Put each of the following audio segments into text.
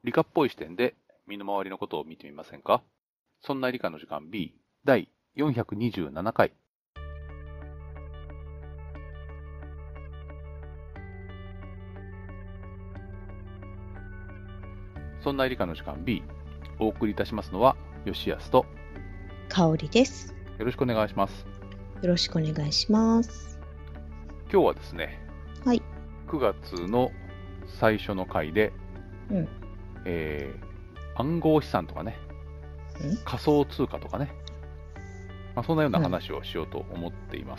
理科っぽい視点で身の回りのことを見てみませんか？そんな理科の時間 B 第427回。そんな理科の時間 B、 お送りいたしますのは吉安と香りです。 よろしくお願いします。 よろしくお願いします。 今日はですね、 はい。 9月の最初の回で、暗号資産とかね、仮想通貨とかね、そんなような話をしようと思っています。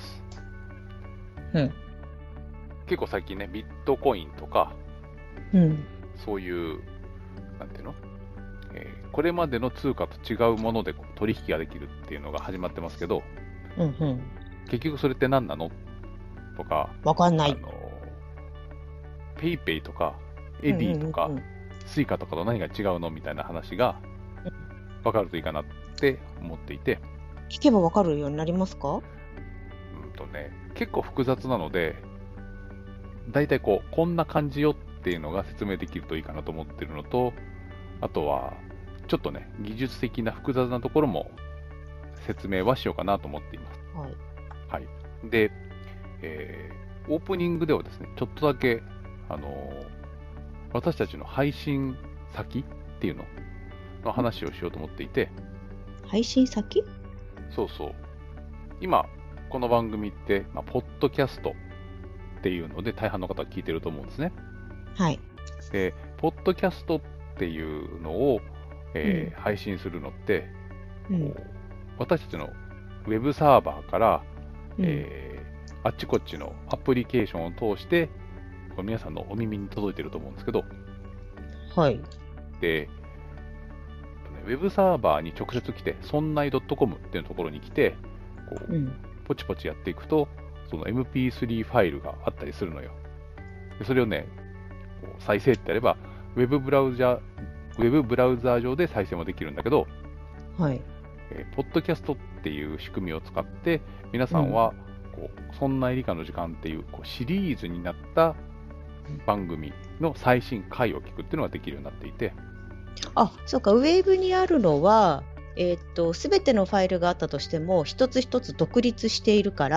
結構最近ね、ビットコインとか、そういうなんていうの、これまでの通貨と違うもので取引ができるっていうのが始まってますけど、結局それって何なのとか、 わかんない。 ペイペイとかエディとか、スイカとかと何が違うのみたいな話が分かるといいかなって思っていて。 聞けば分かるようになりますか？ 結構複雑なので、だいたいこんな感じよっていうのが説明できるといいかなと思ってるのと、あとはちょっとね、技術的な複雑なところも説明はしようかなと思っています。はい。で、オープニングではですね、ちょっとだけ私たちの配信先っていうの話をしようと思っていて。 配信先？ そうそう。今この番組って、ポッドキャストっていうので大半の方は聞いてると思うんですね。 はい。 で、ポッドキャストっていうのを、配信するのって、私たちのウェブサーバーから、あっちこっちのアプリケーションを通して皆さんのお耳に届いてると思うんですけど、 はい。 で、ウェブサーバーに直接来て、そんない .com っていうところに来て、ポチポチやっていくと、その MP3 ファイルがあったりするのよ。でそれをね、再生ってやれば、ウェブブラウザー上で再生もできるんだけど、 はい。 ポッドキャストっていう仕組みを使って、皆さんは、そんな理科の時間っていう、シリーズになった番組の最新回を聞くっていうのができるようになっていて。 あ、そうか、ウェブにあるのは、すべてのファイルがあったとしても、一つ一つ独立しているから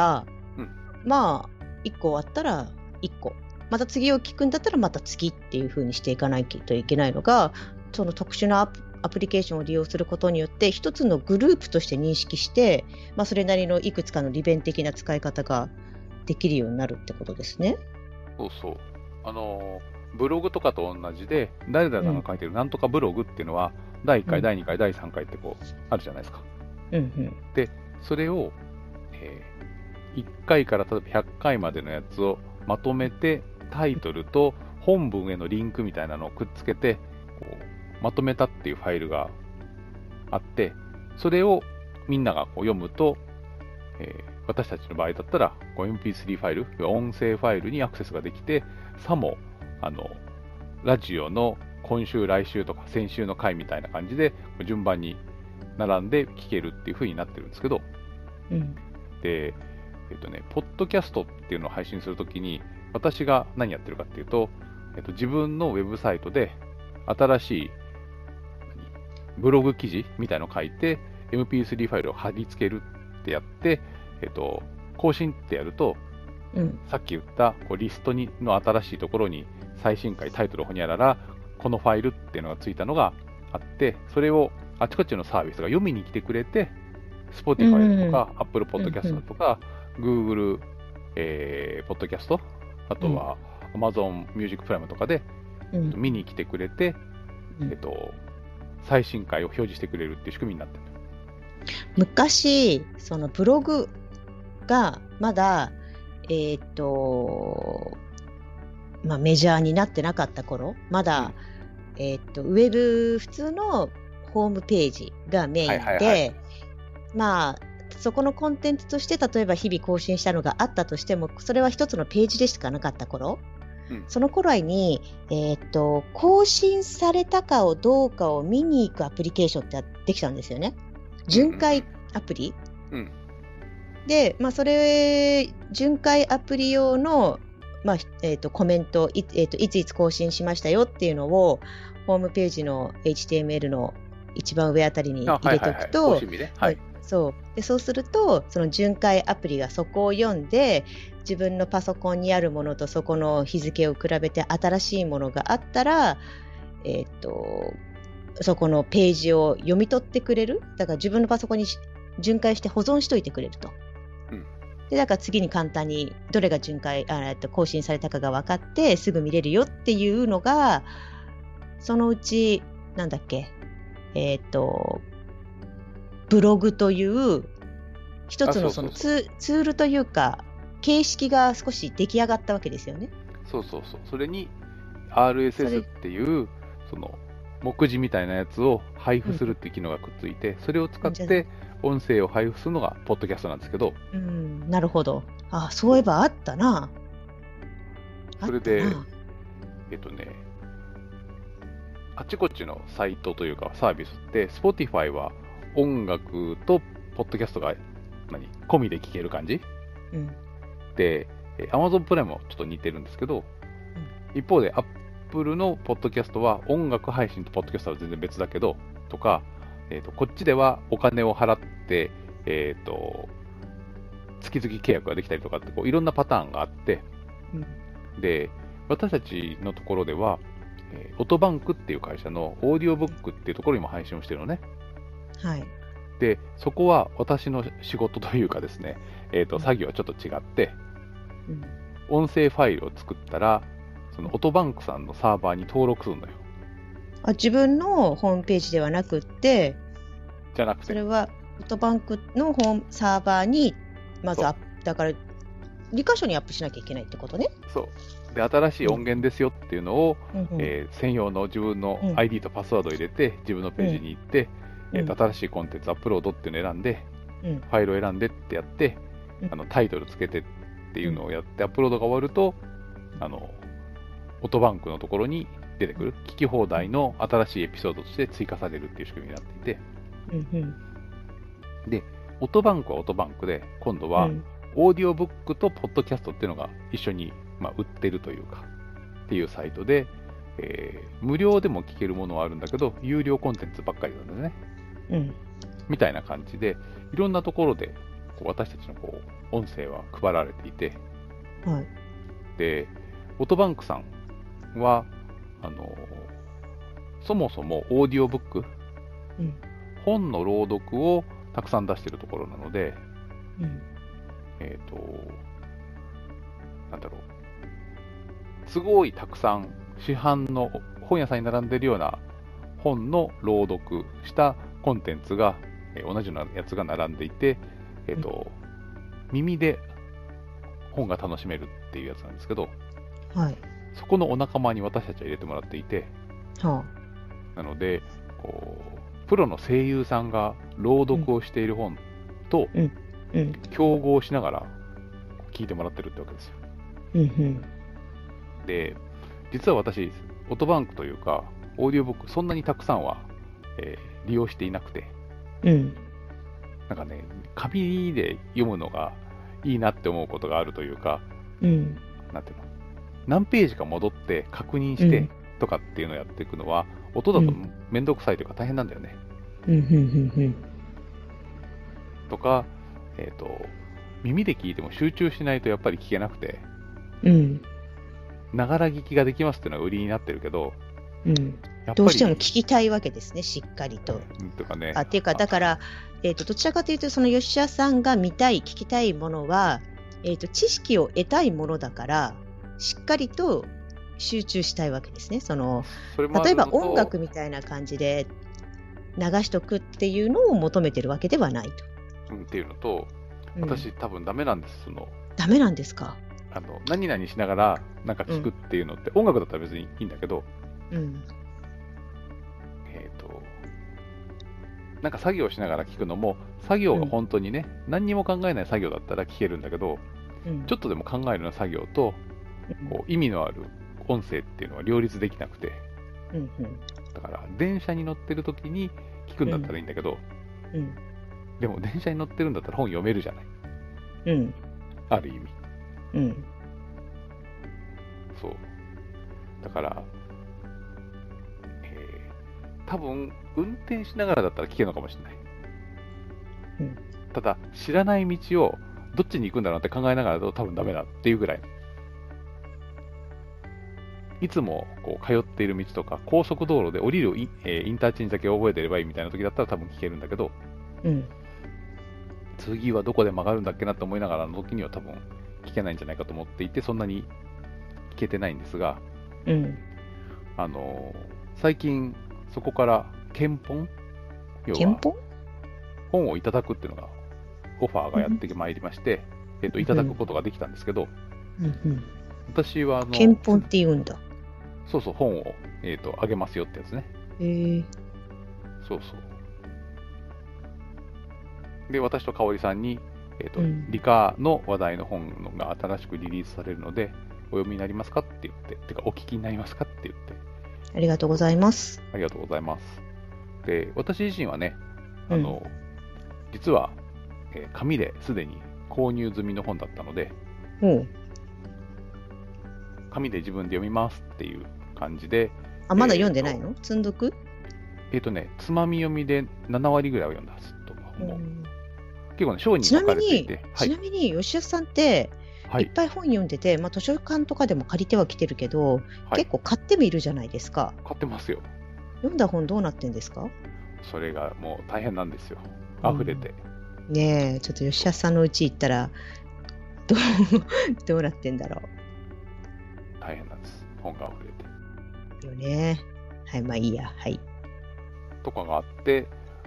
、1個終わったら1個。また次を聞くんだったらまた次っていう風にしていかないといけないのが、その特殊なアプリケーションを利用することによって一つのグループとして認識して、それなりのいくつかの利便的な使い方ができるようになるってことですね。 そうそう。ブログとかと同じで、誰々さんが書いてるなんとかブログっていうのは、第1回、第2回、第3回ってあるじゃないですか。で、それを、1回から例えば100回までのやつをまとめて、タイトルと本文へのリンクみたいなのをくっつけてまとめたっていうファイルがあって、それをみんなが読むと、私たちの場合だったらMP3 ファイル、音声ファイルにアクセスができて、さもラジオの今週来週とか先週の回みたいな感じで順番に並んで聞けるっていう風になってるんですけど、で、ポッドキャストっていうのを配信するときに、私が何やってるかっていうと、自分のウェブサイトで新しいブログ記事みたいのを書いて MP3 ファイルを貼り付けるってやって、更新ってやると、さっき言ったリストの新しいところに最新回タイトルほにゃららこのファイルっていうのがついたのがあって、それをあちこちのサービスが読みに来てくれて、Spotify とか Apple Podcast とか、Google、ポッドキャスト、あとは Amazon Music Prime とかで、見に来てくれて、最新回を表示してくれるっていう仕組みになってる。 昔、そのブログがまだ、メジャーになってなかった頃、まだ、ウェブ普通のホームページがメインで、そこのコンテンツとして例えば日々更新したのがあったとしても、それは一つのページでしかなかった頃、その頃に、更新されたかどうかを見に行くアプリケーションってできたんですよね。巡回アプリ、で、それ巡回アプリ用の、コメントいついつ更新しましたよっていうのをホームページの HTML の一番上あたりに入れておくと、そうするとその巡回アプリがそこを読んで、自分のパソコンにあるものとそこの日付を比べて新しいものがあったら、そこのページを読み取ってくれる。だから自分のパソコンに巡回して保存しといてくれると。でだから次に簡単にどれが更新されたかが分かってすぐ見れるよっていうのが、そのうちなんだっけ、ブログという一つのそのツールというか形式が少し出来上がったわけですよね。 それに RSS っていうその目次みたいなやつを配布するっていう機能がくっついて、それを使って音声を配布するのがポッドキャストなんですけど。 なるほど。そういえばあったな。 それであちこちのサイトというかサービスって、Spotify は音楽とポッドキャストが込みで聴ける感じ、で Amazon プライムもちょっと似てるんですけど、一方で Apple のポッドキャストは音楽配信とポッドキャストは全然別だけどとか、こっちではお金を払って、月々契約ができたりとかっていろんなパターンがあって、で私たちのところではオトバンクっていう会社のオーディオブックっていうところにも配信をしてるのね。でそこは私の仕事というかですね、作業はちょっと違って、音声ファイルを作ったらそのオトバンクさんのサーバーに登録するのよ。 自分のホームページではなくってそれはオトバンクのホームサーバーにまずだから2箇所にアップしなきゃいけないってことね。 で新しい音源ですよっていうのを、専用の自分の ID とパスワードを入れて、自分のページに行って、新しいコンテンツアップロードっていうのを選んで、ファイルを選んでってやって、タイトルつけてっていうのをやって、アップロードが終わるとオトバンクのところに出てくる聞き放題の新しいエピソードとして追加されるっていう仕組みになっていて、でオトバンクはオトバンクで今度は、オーディオブックとポッドキャストっていうのが一緒に、売ってるというかっていうサイトで、無料でも聞けるものはあるんだけど有料コンテンツばっかりなんですね、みたいな感じでいろんなところで私たちの音声は配られていて、でオトバンクさんはそもそもオーディオブック、本の朗読をたくさん出しているところなので、すごいたくさん市販の本屋さんに並んでいるような本の朗読したコンテンツが、同じようなやつが並んでいて、耳で本が楽しめるっていうやつなんですけど、そこのお仲間に私たちは入れてもらっていて、なのでプロの声優さんが朗読をしている本と競合しながら聞いてもらってるってわけですよ。で実は私オトバンクというかオーディオブックそんなにたくさんは、利用していなくて、なんかね紙で読むのがいいなって思うことがあるというか、なんていうの、何ページか戻って確認してとかっていうのをやっていくのは、音だとめんどくさいというか大変なんだよね。とか、耳で聞いても集中しないとやっぱり聞けなくて、ながら聞きができますっていうのが売りになってるけど、やっぱりどうしても聞きたいわけですね、しっかりと。 とかね。 っていうかだから、どちらかというとその吉田さんが見たい聞きたいものは、知識を得たいものだからしっかりと集中したいわけですね。例えば音楽みたいな感じで流しとくっていうのを求めてるわけではないと。 っていうのと、私多分ダメなんです。 ダメなんですか？ 何々しながらなんか聞くっていうのって、音楽だったら別にいいんだけど、なんか作業しながら聞くのも、作業が本当にね、何にも考えない作業だったら聞けるんだけど、ちょっとでも考えるような作業と、意味のある音声っていうのは両立できなくて、だから電車に乗ってる時に聞くんだったらいいんだけど、でも電車に乗ってるんだったら本読めるじゃない、ある意味。そうだから、 多分運転しながらだったら聞けるのかもしれない。 うん、 ただ知らない道をどっちに行くんだろうって考えながらだと多分ダメだっていうぐらい。いつもこう通っている道とか高速道路で降りるインターチェンジだけ覚えてればいいみたいな時だったら多分聞けるんだけど、 うん、 次はどこで曲がるんだっけなと思いながらの時には多分聞けないんじゃないかと思っていて、そんなに聞けてないんですが、 うん、 最近そこから検本、要は本をいただくっていうのがオファーがやってまいりまして、いただくことができたんですけど、 うんうん、 私は検本って言うんだ。 そうそう、本を、あげますよってやつね。そうそう。で、私と香織さんに、理科の話題の本が新しくリリースされるので、お読みになりますかって言って、てかお聞きになりますかって言って。 ありがとうございます。 ありがとうございます。で、私自身はね、実は、紙ですでに購入済みの本だったので、紙で自分で読みますっていう感じで。 あ、まだ読んでないの？積んどく？ つまみ読みで7割ぐらいは読んだはずと思う。結構ね、章に分かれていて。 ちなみに、吉田さんって、いっぱい本読んでて、図書館とかでも借りてはきてるけど、結構買ってみるじゃないですか。 買ってますよ。 読んだ本どうなってんですか？ それがもう大変なんですよ。溢れて。 ねえ、ちょっと吉田さんのうち行ったら、どうなってんだろう。 大変なんです。本が溢れて。 よね。はい、まあいいや。はい。 とかがあって、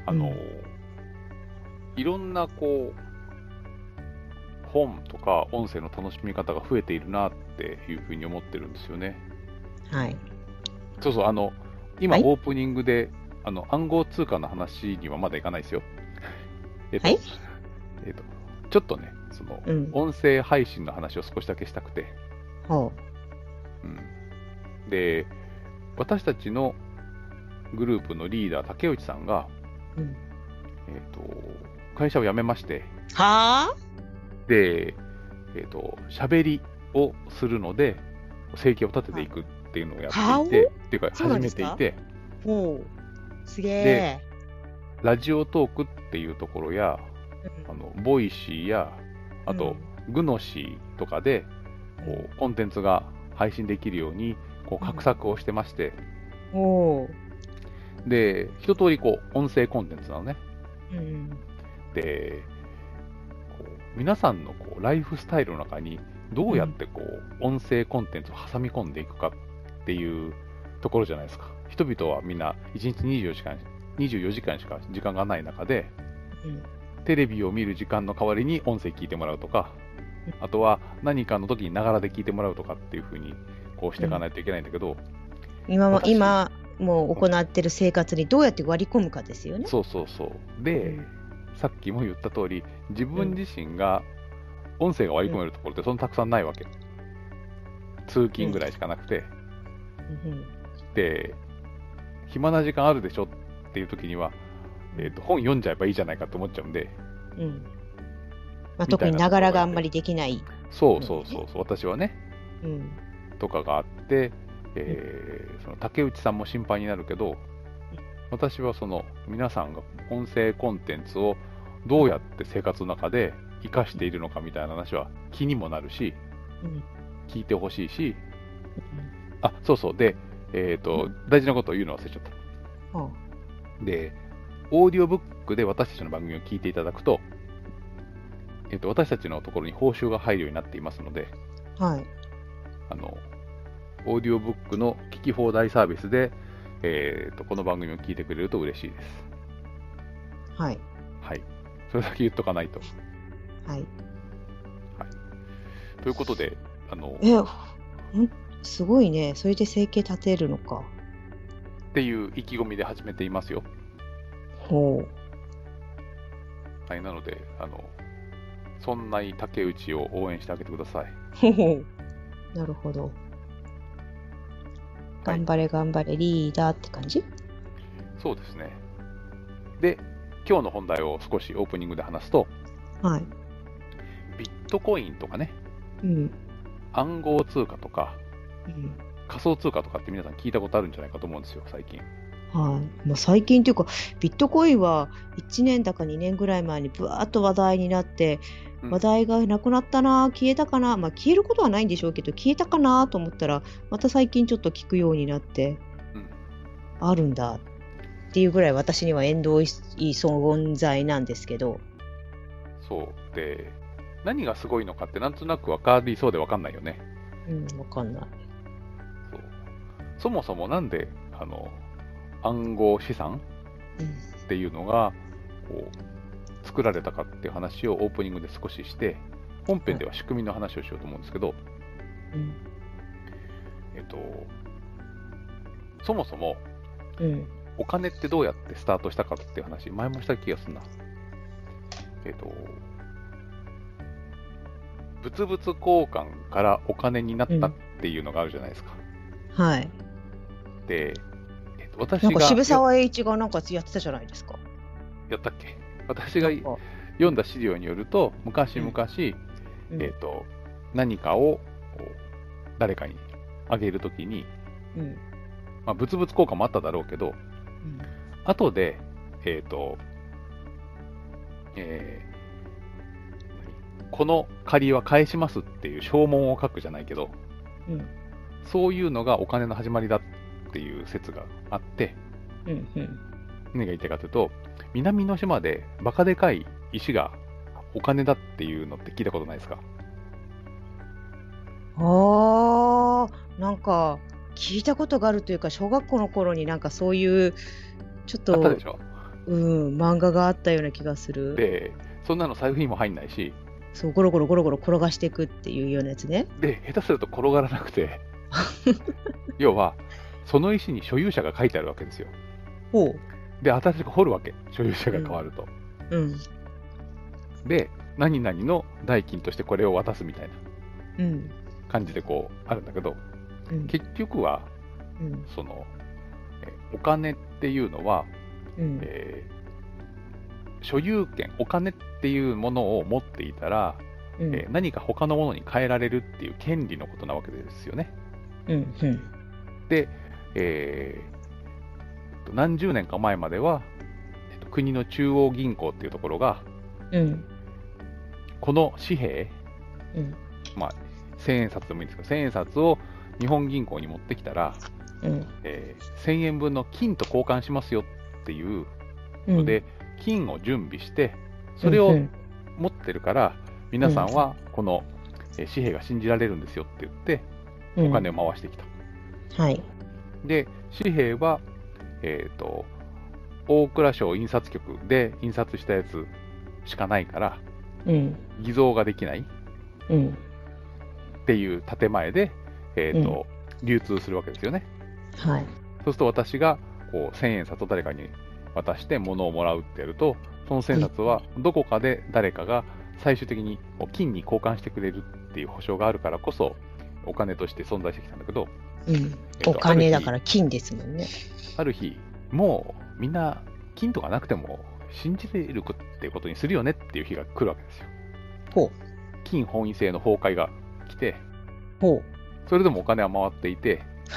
いろんなこう、本とか音声の楽しみ方が増えているなっていうふうに思ってるんですよね。 はい。 そうそう、今オープニングで、暗号通貨の話にはまだいかないですよ。 はい。 ちょっとね、その、音声配信の話を少しだけしたくて。で、私たちのグループのリーダー、竹内さんが、会社を辞めまして、で、喋りをするので、生計を立てていくっていうのをやっていて、っていうか、始めていて、 すげえ。で、 ラジオトークっていうところや、ボイシーや、あと、グノシーとかで、こう、コンテンツが配信できるように、こう、画策をしてまして、で、一通り、こう、音声コンテンツなのね。で、こう、皆さんの、こう、ライフスタイルの中に、どうやって、こう、音声コンテンツを挟み込んでいくかっていうところじゃないですか。人々はみんな、1日24時間しか時間がない中で、テレビを見る時間の代わりに音声聞いてもらうとか、あとは何かの時にながらで聞いてもらうとかっていう風にこうしていかないといけないんだけど、 今もう行ってる生活にどうやって割り込むかですよね。 そうそうそう。で、さっきも言った通り、自分自身が音声が割り込めるところってそんなたくさんないわけ。通勤ぐらいしかなくて、で、暇な時間あるでしょっていう時には、本読んじゃえばいいじゃないかと思っちゃうんで、 特にながらがあんまりできない。 そう、私はね、とかがあって、その竹内さんも心配になるけど、私はその皆さんが音声コンテンツをどうやって生活の中で活かしているのかみたいな話は気にもなるし、聞いてほしいし、そうそう、で、大事なことを言うの忘れちゃった。で、オーディオブックで私たちの番組を聞いていただくと、私たちのところに報酬が入るようになっていますので、オーディオブックの聞き放題サービスで、この番組を聞いてくれると嬉しいです。はい。それだけ言っとかないと。ということで、 すごいね。それで生計立てるのか。 っていう意気込みで始めていますよ。なので、そんな竹内を応援してあげてください。 なるほど。頑張れ頑張れリーダーって感じ？ そうですね。で、今日の本題を少しオープニングで話すと、ビットコインとかね、暗号通貨とか、仮想通貨とかって皆さん聞いたことあるんじゃないかと思うんですよ、最近。 はい。まあ、最近というか、ビットコインは1年だか2年ぐらい前にぶわーっと話題になって、話題がなくなったな、消えたかな、まあ、消えることはないんでしょうけど、消えたかなと思ったら、また最近ちょっと聞くようになって、あるんだっていうぐらい私には縁遠い存在なんですけど。 そうで、何がすごいのかってなんとなく分かりそうで分かんないよね。 分かんない。 そもそもなんで暗号資産っていうのがこう作られたかっていう話をオープニングで少しして、本編では仕組みの話をしようと思うんですけど、そもそも、お金ってどうやってスタートしたかっていう話、前もした気がするな。物々交換からお金になったっていうのがあるじゃないですか。 はい。 で、私がなんか渋沢栄一がなんかやってたじゃないですか。 やったっけ？私が読んだ資料によると、昔々、何かを誰かにあげるときに、まあ、物々交換もあっただろうけど、後で、この借りは返しますっていう証文を書くじゃないけど、そういうのがお金の始まりだっていう説があって、何が言いたいかというと、南の島でバカでかい石がお金だっていうのって聞いたことないですか？ なんか聞いたことがあるというか、小学校の頃になんかそういうちょっとあったでしょ？ 漫画があったような気がする。 で、そんなの財布にも入んないし、 そうゴロゴロゴロゴロ転がしていくっていうようなやつね。 で、下手すると転がらなくて要はその石に所有者が書いてあるわけですよ。で、新しく掘るわけ、所有者が変わると。で、何々の代金としてこれを渡すみたいな感じでこうあるんだけど、結局は、そのお金っていうのは、所有権、お金っていうものを持っていたら、何か他のものに変えられるっていう権利のことなわけですよね。で、何十年か前までは、国の中央銀行っていうところが、この紙幣、まあ1000円札でもいいんですけど、1000円札を日本銀行に持ってきたら、1000円分の金と交換しますよっていうので、金を準備して、それを持ってるから、皆さんはこの紙幣が信じられるんですよって言って、お金を回してきた。で、紙幣は、大蔵省印刷局で印刷したやつしかないから、偽造ができないっていう建前で、流通するわけですよね。そうすると私がこう1000円札を誰かに渡して物をもらうってやると、その1000円札はどこかで誰かが最終的に金に交換してくれるっていう保証があるからこそお金として存在してきたんだけど、 お金だから金ですもんね。 ある日、もうみんな金とかなくても信じれるっていうことにするよねっていう日が来るわけですよ。金本位制の崩壊が来て、それでもお金は回っていて、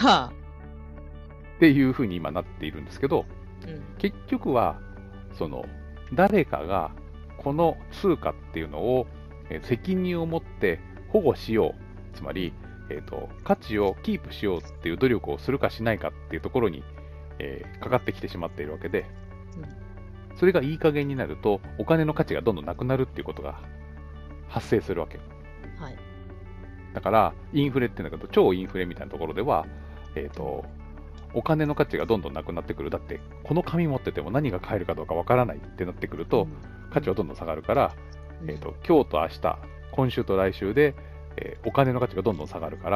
っていうふうに今なっているんですけど、結局はその誰かがこの通貨っていうのを責任を持って保護しよう、つまり、価値をキープしようっていう努力をするかしないかっていうところに、かかってきてしまっているわけで、それがいい加減になるとお金の価値がどんどんなくなるっていうことが発生するわけ。だからインフレっていうんだけど、超インフレみたいなところでは、お金の価値がどんどんなくなってくる。だってこの紙持ってても何が買えるかどうかわからないってなってくると、価値はどんどん下がるから、今日と明日、今週と来週で、お金の価値がどんどん下がるから、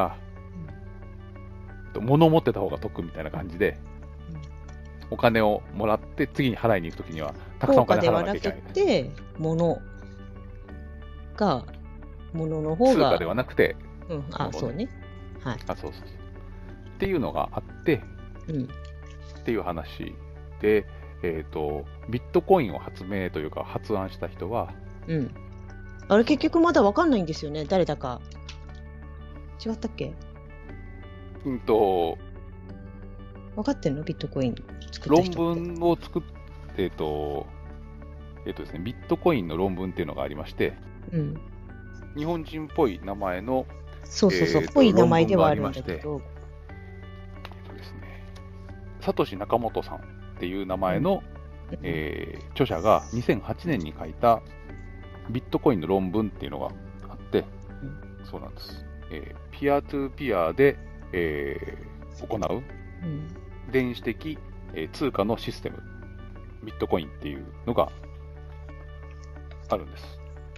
物を持ってた方が得みたいな感じで、お金をもらって次に払いに行くときにはたくさんお金払わなきゃいけない。 効果ではなくて物の方が通貨ではなくて、 そうね。 そうっていうのがあって、っていう話で、ビットコインを発明というか発案した人は、 あれ結局まだ分かんないんですよね、誰だか。違ったっけ？ 分かってるの？ビットコイン作った人って。 論文を作って、ですね、ビットコインの論文っていうのがありまして、うん、日本人っぽい名前の、 そうそうそう、ぽい名前ではあるんだけど、 ですね、サトシ・ナカモトさんっていう名前の、著者が2008年に書いたビットコインの論文っていうのがあって、そうなんです。ピアトゥーピアで、行う、電子的、通貨のシステム、ビットコインっていうのがあるんです。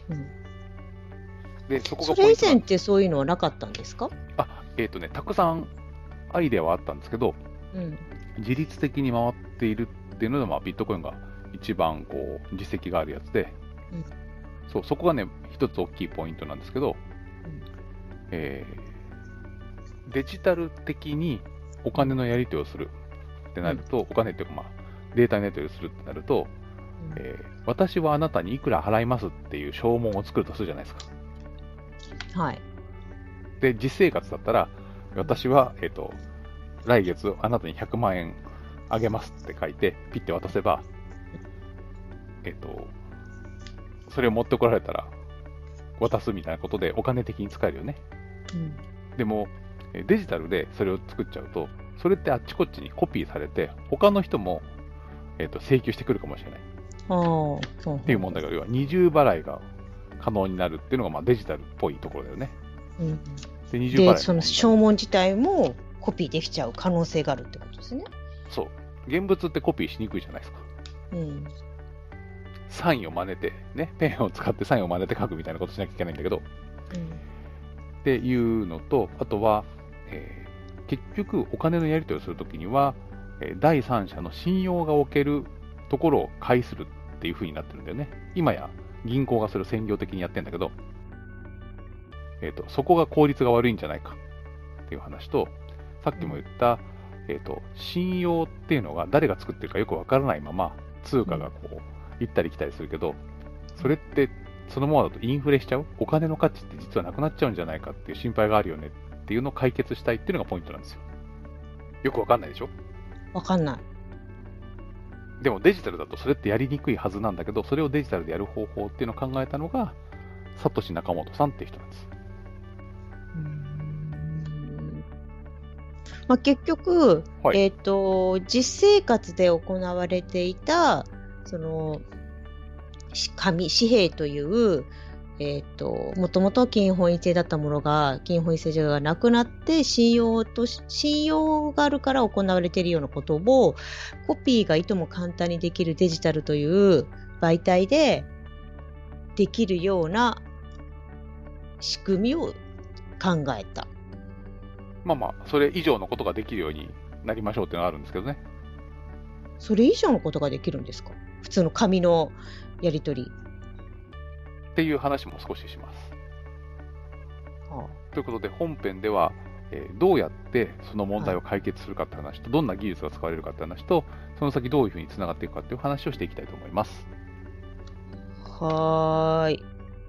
で、それ以前ってそういうのはなかったんですか？ たくさんアイデアはあったんですけど、自律的に回っているっていうので、ビットコインが一番こう実績があるやつで、そこがね、一つ大きいポイントなんですけど、デジタル的にお金のやり取りをするってなると、お金っていうか、データのやり取りをするってなると、私はあなたにいくら払いますっていう証文を作るとするじゃないですか。 はい。 で、実生活だったら、私は、来月あなたに100万円あげますって書いて、ピッて渡せば、それを持ってこられたら、渡すみたいなことでお金的に使えるよね。でも、デジタルでそれを作っちゃうと、それってあっちこっちにコピーされて、他の人も、請求してくるかもしれない。っていう問題が、要は二重払いが可能になるっていうのが、デジタルっぽいところだよね。 で、二重払い。で、その証文自体もコピーできちゃう可能性があるってことですね。 そう。現物ってコピーしにくいじゃないですか。サインを真似て、ね、ペンを使ってサインを真似て書くみたいなことしなきゃいけないんだけど、っていうのと、あとは、結局お金のやり取りをするときには、第三者の信用がおけるところを介するっていう風になってるんだよね。今や銀行がそれを専業的にやってるんだけど、そこが効率が悪いんじゃないかっていう話と、さっきも言った、信用っていうのが誰が作ってるかよくわからないまま通貨がこう行ったり来たりするけど、それってそのままだとインフレしちゃう、お金の価値って実はなくなっちゃうんじゃないかっていう心配があるよねっていうのを解決したいっていうのがポイントなんですよ。よくわかんないでしょ？ わかんない。 でもデジタルだとそれってやりにくいはずなんだけど、それをデジタルでやる方法っていうのを考えたのがサトシ・ナカモトさんっていう人なんです。 結局、はい、実生活で行われていたその紙幣というもともと金本位制だったものが金本位制がなくなって信用があるから行われているようなことをコピーがいとも簡単にできるデジタルという媒体でできるような仕組みを考えた。 それ以上のことができるようになりましょうっていうのがあるんですけどね。 それ以上のことができるんですか？普通の紙のやり取りっていう話も少しします。ということで本編では、どうやってその問題を解決するかって話と、どんな技術が使われるかって話と、その先どういうふうにつながっていくかっていう話をしていきたいと思います。 はーい。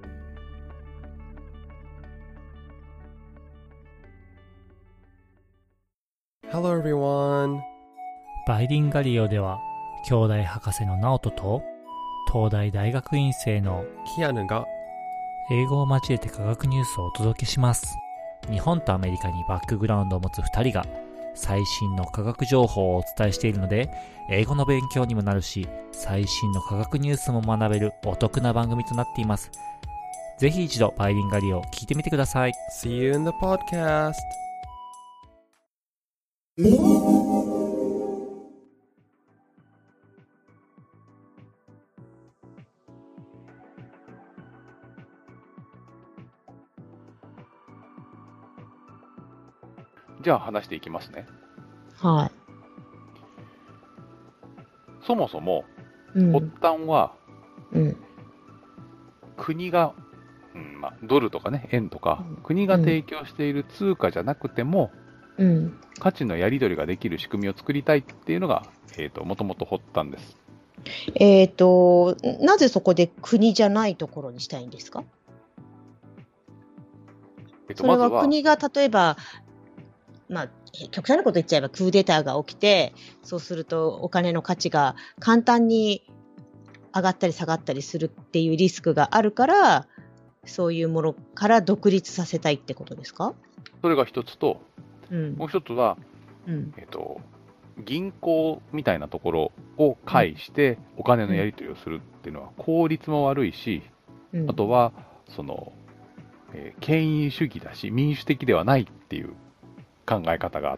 Hello everyone. バイリンガリオでは兄弟博士のナオトと東大大学院生のキアヌが英語を交えて科学ニュースをお届けします。日本とアメリカにバックグラウンドを持つ2人が最新の科学情報をお伝えしているので、英語の勉強にもなるし、最新の科学ニュースも学べるお得な番組となっています。ぜひ一度バイリンガリオを聞いてみてください。 See you in the podcast. じゃあ話していきますね。 はい。 そもそも、発端は、国が、ドルとかね、円とか、国が提供している通貨じゃなくても、価値のやり取りができる仕組みを作りたいっていうのが、もともと発端です。 なぜそこで国じゃないところにしたいんですか？それは国が例えば、 極端なこと言っちゃえばクーデターが起きて、そうするとお金の価値が簡単に上がったり下がったりするっていうリスクがあるから、そういうものから独立させたいってことですか？ それが一つと、もう一つは、銀行みたいなところを介してお金のやり取りをするっていうのは効率も悪いし、あとはその、権威主義だし民主的ではないっていう考え方があって。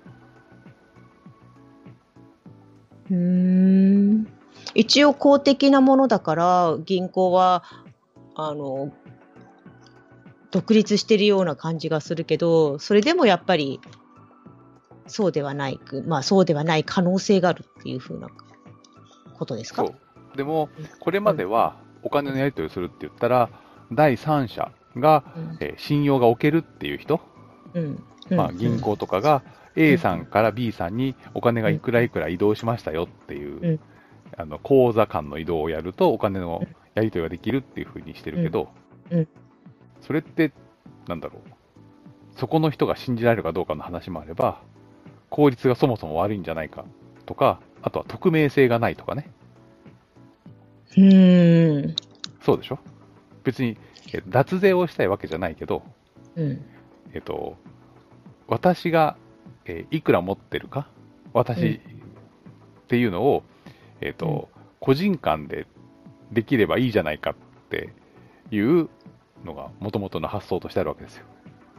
一応公的なものだから銀行は独立してるような感じがするけど、それでもやっぱりそうではない、そうではない可能性があるっていうふうなことですか？ そう。でもこれまではお金のやり取りをするって言ったら、第三者が、信用がおけるっていう人、銀行とかが A さんから B さんにお金がいくらいくら移動しましたよっていう、口座間の移動をやるとお金のやり取りができるっていうふうにしてるけど、それってなんだろう、そこの人が信じられるかどうかの話もあれば、効率がそもそも悪いんじゃないかとか、あとは匿名性がないとかね。そうでしょ。別に脱税をしたいわけじゃないけど、私が、いくら持ってるか、私っていうのを、個人間でできればいいじゃないかっていうのが元々の発想としてあるわけですよ。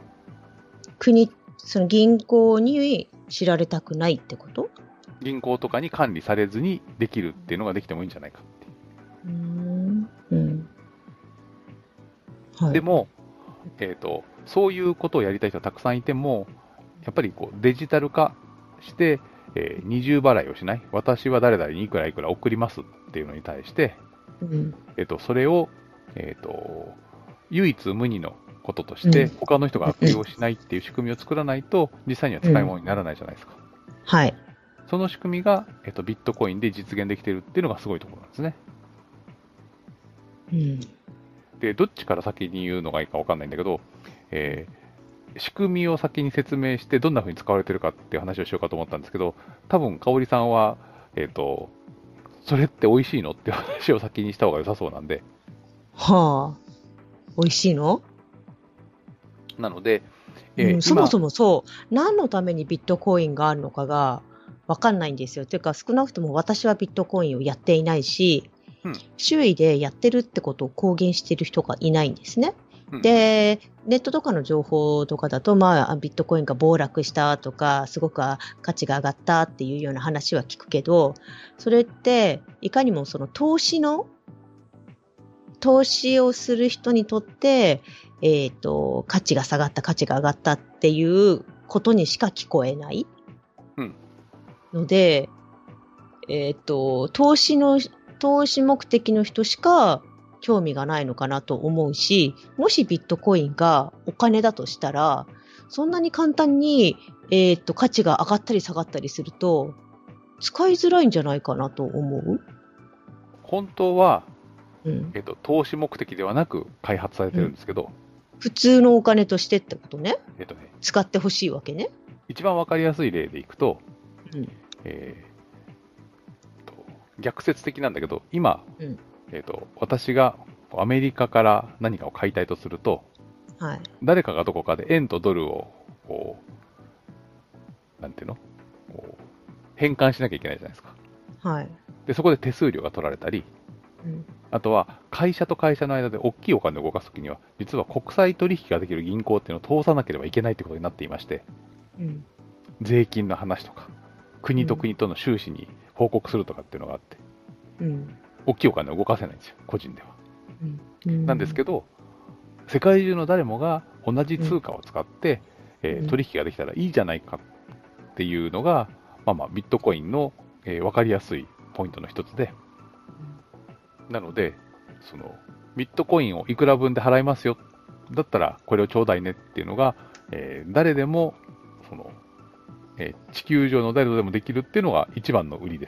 その銀行に知られたくないってこと？ 銀行とかに管理されずにできるっていうのができてもいいんじゃないかっていう。でも、そういうことをやりたい人はたくさんいても、やっぱりこうデジタル化して、二重払いをしない、私は誰々にいくらいくら送りますっていうのに対して、それを、唯一無二のこととして、他の人が悪用しないっていう仕組みを作らないと、実際には使い物にならないじゃないですか。 はい。 その仕組みが、ビットコインで実現できているっていうのがすごいところなんですね。で、どっちから先に言うのがいいか分かんないんだけど、仕組みを先に説明してどんな風に使われてるかっていう話をしようかと思ったんですけど、多分香織さんは、それって美味しいのっていう話を先にした方が良さそうなんで。 はあ、美味しいの？ なので、 そもそも何のためにビットコインがあるのかが分かんないんですよ。というか、少なくとも私はビットコインをやっていないし、周囲でやってるってことを公言してる人がいないんですね。で、ネットとかの情報とかだと、ビットコインが暴落したとか、すごく価値が上がったっていうような話は聞くけど、それっていかにもその投資をする人にとって、価値が下がった、価値が上がったっていうことにしか聞こえないので、投資目的の人しか興味がないのかなと思うし、もしビットコインがお金だとしたら、そんなに簡単に、価値が上がったり下がったりすると、使いづらいんじゃないかなと思う。 本当は、投資目的ではなく開発されてるんですけど、 普通のお金としてってことね。使ってほしいわけね。 一番わかりやすい例でいくと、逆説的なんだけど、今、私がアメリカから何かを買いたいとすると、誰かがどこかで円とドルをこう、なんていうの、こう変換しなきゃいけないじゃないですか。で、そこで手数料が取られたり、あとは会社と会社の間で大きいお金を動かすときには、実は国際取引ができる銀行っていうのを通さなければいけないということになっていまして、税金の話とか、国と国との収支に報告するとかっていうのがあって、大きいお金を動かせないんですよ、個人では。なんですけど、世界中の誰もが同じ通貨を使って、取引ができたらいいじゃないかっていうのが、ビットコインの、分かりやすいポイントの一つで、なので、ビットコインをいくら分で払いますよ、だったらこれをちょうだいねっていうのが、誰でも地球上の誰とでもできるっていうのが一番の売りです。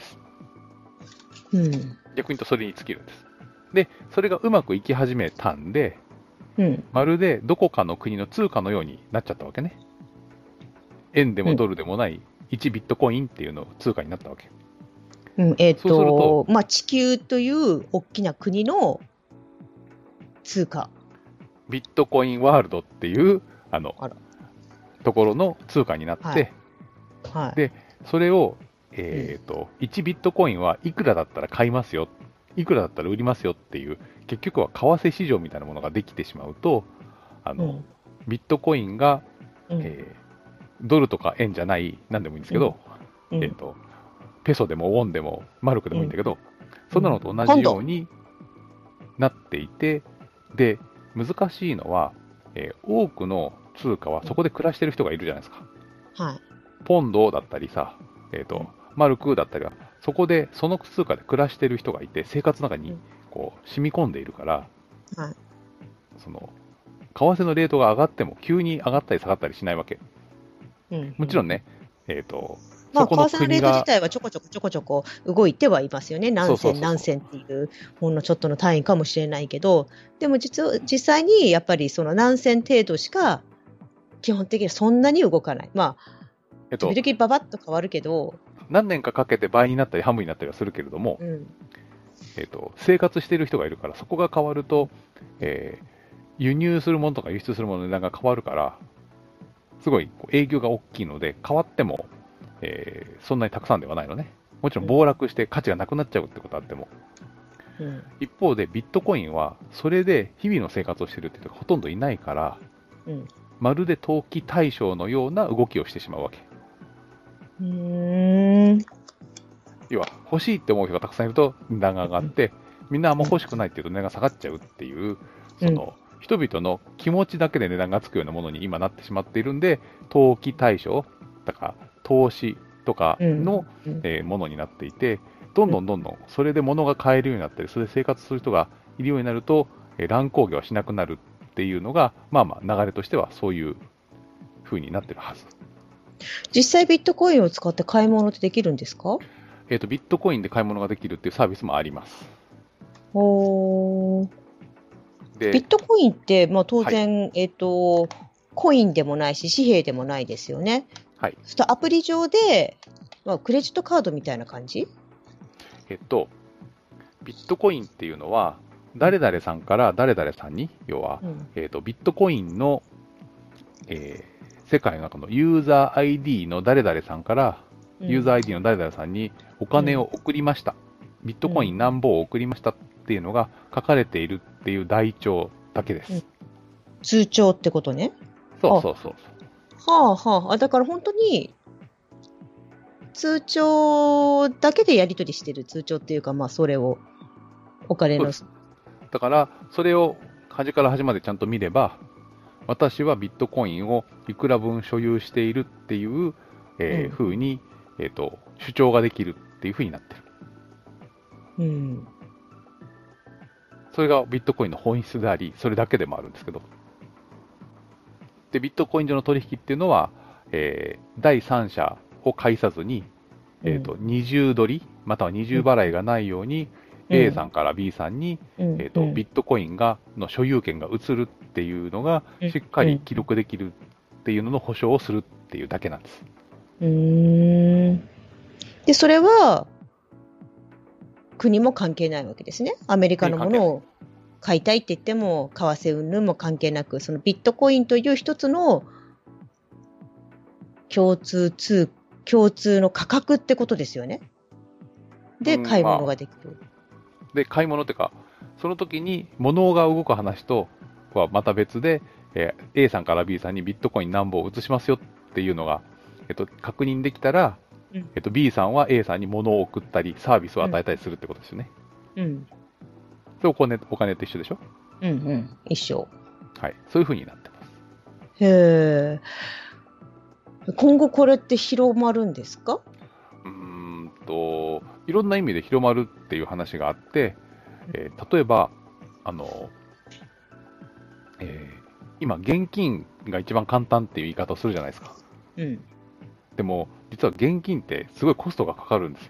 逆に言うとそれに尽きるんです。で、それがうまくいき始めたんで、まるでどこかの国の通貨のようになっちゃったわけね。 円でもドルでもない1ビットコインっていうの通貨になったわけ。 そうすると、地球という大きな国の通貨。 ビットコインワールドっていうところの通貨になって、で、それを、1ビットコインはいくらだったら買いますよ、いくらだったら売りますよっていう、結局は為替市場みたいなものができてしまうと、ビットコインが、ドルとか円じゃない、なんでもいいんですけど、ペソでもウォンでもマルクでもいいんだけど、そんなのと同じようになっていて、で、難しいのは、多くの通貨はそこで暮らしてる人がいるじゃないですか。ポンドだったりさ、マルクだったりは、そこでその通貨で暮らしてる人がいて、生活の中にこう染み込んでいるから、その為替のレートが上がっても急に上がったり下がったりしないわけ。もちろんね、 為替のレート自体はちょこちょこ動いてはいますよね。何銭何銭っていうほんのちょっとの単位かもしれないけど、でも実際にやっぱりその何銭程度しか基本的にそんなに動かない。時々ババッと変わるけど、 何年かかけて倍になったり半分になったりはするけれども、生活している人がいるから、そこが変わると、輸入するものとか輸出するものの値段が変わるから、すごい影響が大きいので、変わってもそんなにたくさんではないのね。もちろん暴落して価値がなくなっちゃうってことはあっても、一方でビットコインはそれで日々の生活をしているって人がほとんどいないから、まるで投機対象のような動きをしてしまうわけ。要は欲しいって思う人がたくさんいると値段が上がって、みんなあんま欲しくないっていうと値段が下がっちゃうっていう、その人々の気持ちだけで値段がつくようなものに今なってしまっているんで、投機対象だから投資とかの、ものになっていて、どんどんそれで物が買えるようになったり、それで生活する人がいるようになると、乱高下はしなくなるっていうのが、流れとしてはそういう風になってるはず。 実際ビットコインを使って買い物ってできるんですか？ ビットコインで買い物ができるっていうサービスもあります。 でビットコインって、当然、コインでもないし紙幣でもないですよね。そうするとアプリ上で、クレジットカードみたいな感じ？ ビットコインっていうのは誰々さんから誰々さんに、要は、ビットコインの、世界の中のユーザー ID の誰々さんから、ユーザー ID の誰々さんにお金を送りました、ビットコイン何本を送りましたっていうのが書かれているっていう台帳だけです。 通帳ってことね。 そう。 だから本当に通帳だけでやり取りしてる、通帳っていうか、それをお金の。 だからそれを端から端までちゃんと見れば、私はビットコインをいくら分所有しているっていう、風に、主張ができるっていう風になってる。それがビットコインの本質であり、それだけでもあるんですけど。で、ビットコイン上の取引っていうのは、第三者を介さずに、二重取り、または二重払いがないように、A さんから B さんに、ビットコインの所有権が移るっていうのが、しっかり記録できるっていうのの保証をするっていうだけなんです。 で、それは、国も関係ないわけですね。アメリカのものを買いたいって言っても、為替云々も関係なく、そのビットコインという一つの共通の価格ってことですよね。で、買い物ができる。 で、買い物っていうか、その時に物が動く話とはまた別で、A さんから B さんにビットコイン何本移しますよっていうのが、確認できたら、B さんは A さんに物を送ったり、サービスを与えたりするってことですよね。それお金と一緒でしょ？ 一緒。 はい、そういう風になってます。 へー。今後これって広まるんですか？ いろんな意味で広まるっていう話があって、例えば今現金が一番簡単っていう言い方をするじゃないですか。でも実は現金ってすごいコストがかかるんですよ。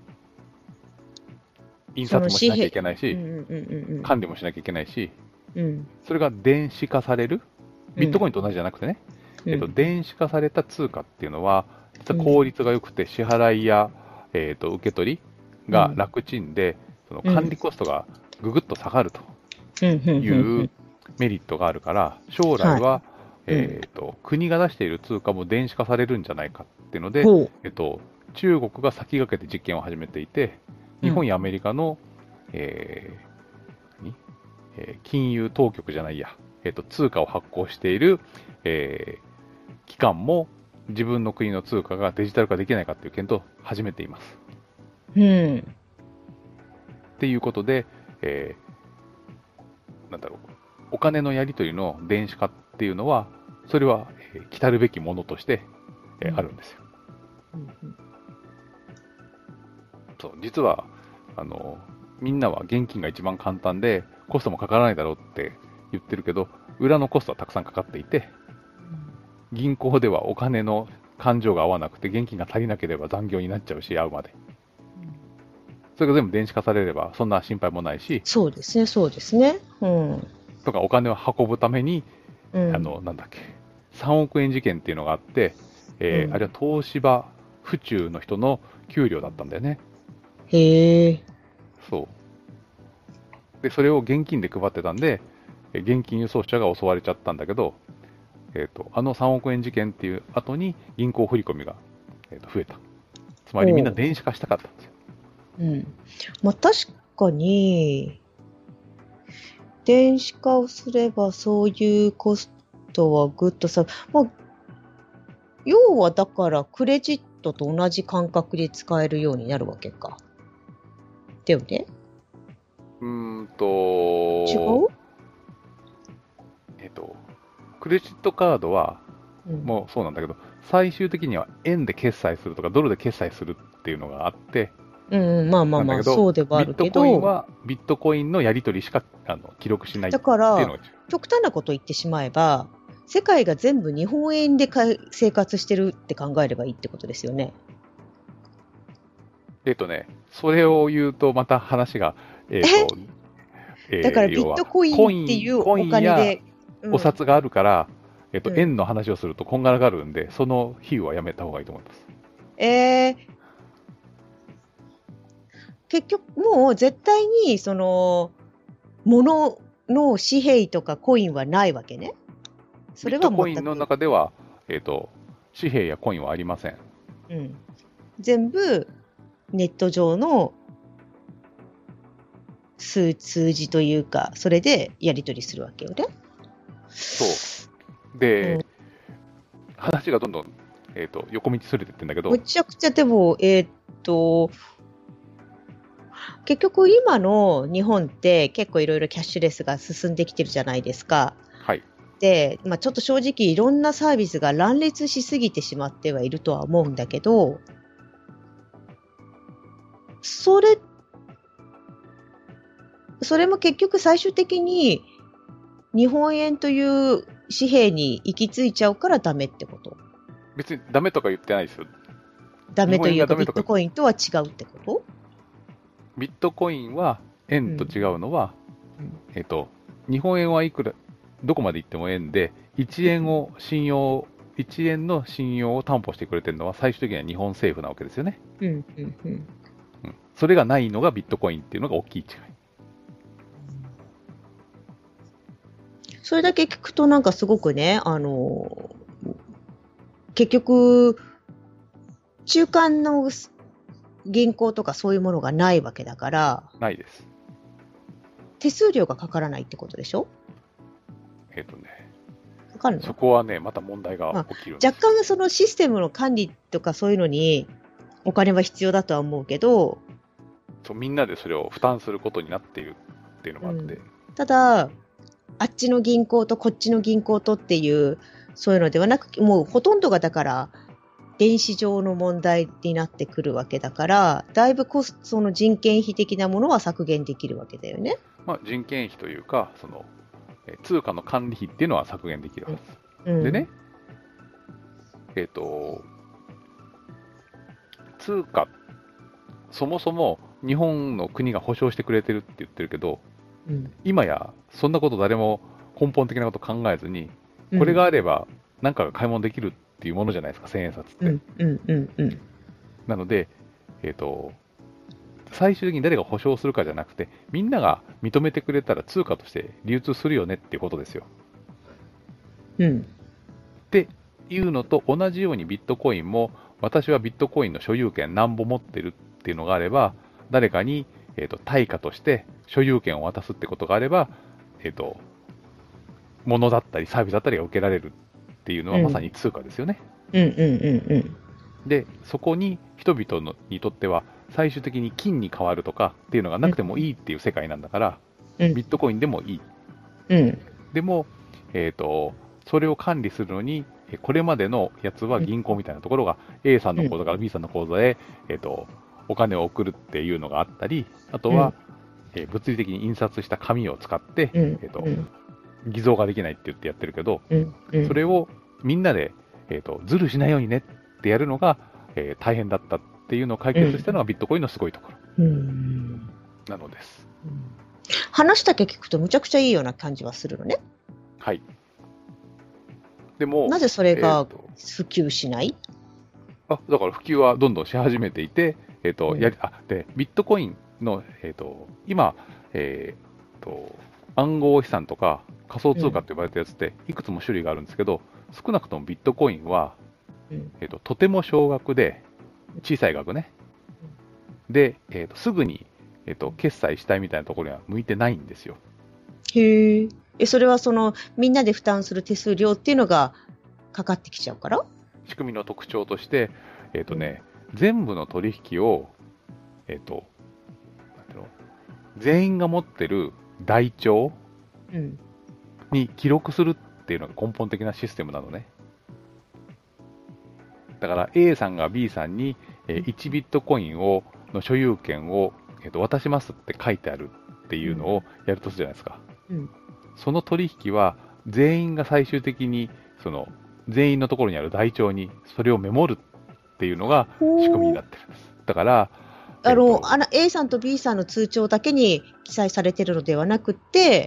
印刷もしなきゃいけないし、管理もしなきゃいけないし、それが電子化される、ビットコインと同じじゃなくてね、 電子化された通貨っていうのは、実は効率が良くて、支払いや、受け取りが楽ちんで、その管理コストがぐぐっと下がるというメリットがあるから、将来は、国が出している通貨も電子化されるんじゃないかっていうので、中国が先駆けて実験を始めていて、日本やアメリカの、金融当局じゃないや、通貨を発行している、機関も自分の国の通貨がデジタル化できないかっていう検討を始めています。っていうことで、お金のやり取りの電子化っていうのは、それは、来たるべきものとして、あるんですよ。そう、実はみんなは現金が一番簡単でコストもかからないだろうって言ってるけど、裏のコストはたくさんかかっていて、銀行ではお金の勘定が合わなくて現金が足りなければ残業になっちゃうし、会うまで。それが全部電子化されればそんな心配もないし、 そうですね、そうですね。 とかお金を運ぶために、3億円事件っていうのがあって、あれは東芝府中の人の給料だったんだよね。 へえ。 そう。で、それを現金で配ってたんで、現金輸送車が襲われちゃったんだけど、3億円事件っていう後に銀行振込が、増えた。つまりみんな電子化したかったんですよ。 まあ確かに、電子化をすればそういうコストはぐっとさ、要はだからクレジットと同じ感覚で使えるようになるわけか。だよね。違う？ クレジットカードは、もうそうなんだけど、最終的には円で決済するとかドルで決済するっていうのがあって、 そうではあるけど、 ビットコインのやり取りしか記録しないっていうのが違う。 だから、極端なことを言ってしまえば、世界が全部日本円で生活してるって考えればいいってことですよね。 それを言うとまた話が、 だからビットコインっていうお金で、 お札があるから、円の話をするとこんがらがるんで、その比喩はやめた方がいいと思います。 結局もう絶対にその物の紙幣とかコインはないわけね。それはビットコインの中では、紙幣やコインはありません。 全部ネット上の数字というか、それでやり取りするわけよね。 そうで、話がどんどん、横道それてってんだけど、 むちゃくちゃでも結局今の日本って結構いろいろキャッシュレスが進んできてるじゃないですか。 はい。 で、ちょっと正直いろんなサービスが乱立しすぎてしまってはいるとは思うんだけど、それも結局最終的に日本円という紙幣に行き着いちゃうからダメってこと？ 別にダメとか言ってないですよ。 ダメというかビットコインとは違うってこと？ ビットコインは円と違うのは、日本円はいくらどこまで行っても円で、1円の信用を担保してくれてるのは最終的には日本政府なわけですよね。それがないのがビットコインっていうのが大きい違い。 それだけ聞くとなんかすごくね、結局中間の銀行とかそういうものがないわけだから。 ないです。 手数料がかからないってことでしょ？かかるの？ そこはね、また問題が起きるんです。 若干そのシステムの管理とかそういうのにお金は必要だとは思うけど、 みんなでそれを負担することになっているっていうのもあって、 ただあっちの銀行とこっちの銀行とっていうそういうのではなく、もうほとんどがだから電子上の問題になってくるわけだから、だいぶその人件費的なものは削減できるわけだよね。 人件費というか、その通貨の管理費っていうのは削減できるはず。でね、通貨、そもそも日本の国が保証してくれてるって言ってるけど、今やそんなこと誰も根本的なこと考えずに、これがあれば何かが買い物できるっていうものじゃないですか、千円札って。なので、最終的に誰が保証するかじゃなくて、みんなが認めてくれたら通貨として流通するよねっていうことですよ。っていうのと同じようにビットコインも、私はビットコインの所有権何ぼ持ってるっていうのがあれば、誰かに、対価として所有権を渡すってことがあれば、物だったりサービスだったりが受けられるっていうのはまさに通貨ですよね。で、そこに人々にとっては最終的に金に変わるとかっていうのがなくてもいいっていう世界なんだから、ビットコインでもいい。でも、それを管理するのに、これまでのやつは銀行みたいなところが A さんの口座から B さんの口座へ、お金を送るっていうのがあったり、あとは、物理的に印刷した紙を使って、偽造ができないって言ってやってるけど、それをみんなで、ズルしないようにねってやるのが、大変だったっていうのを解決したのがビットコインのすごいところなのです。 話だけ聞くとむちゃくちゃいいような感じはするのね。 はい。でもなぜそれが普及しない？ だから普及はどんどんし始めていて、でビットコインの、今、暗号資産とか仮想通貨って呼ばれたやつっていくつも種類があるんですけど、少なくともビットコインは、とても少額で、小さい額ね。で、すぐに、決済したいみたいなところには向いてないんですよ。 へえ。それはみんなで負担する手数料っていうのがかかってきちゃうから？ 仕組みの特徴として、全部の取引を、なんていうの、全員が持ってる台帳に記録するっていうのが根本的なシステムなのね。だから A さんが B さんに1ビットコインの所有権を渡しますって書いてあるっていうのをやるとするじゃないですか。その取引は全員が最終的に全員のところにある台帳にそれをメモるっていうのが仕組みになってるんです。だから、 A さんと B さんの通帳だけに記載されているのではなくて、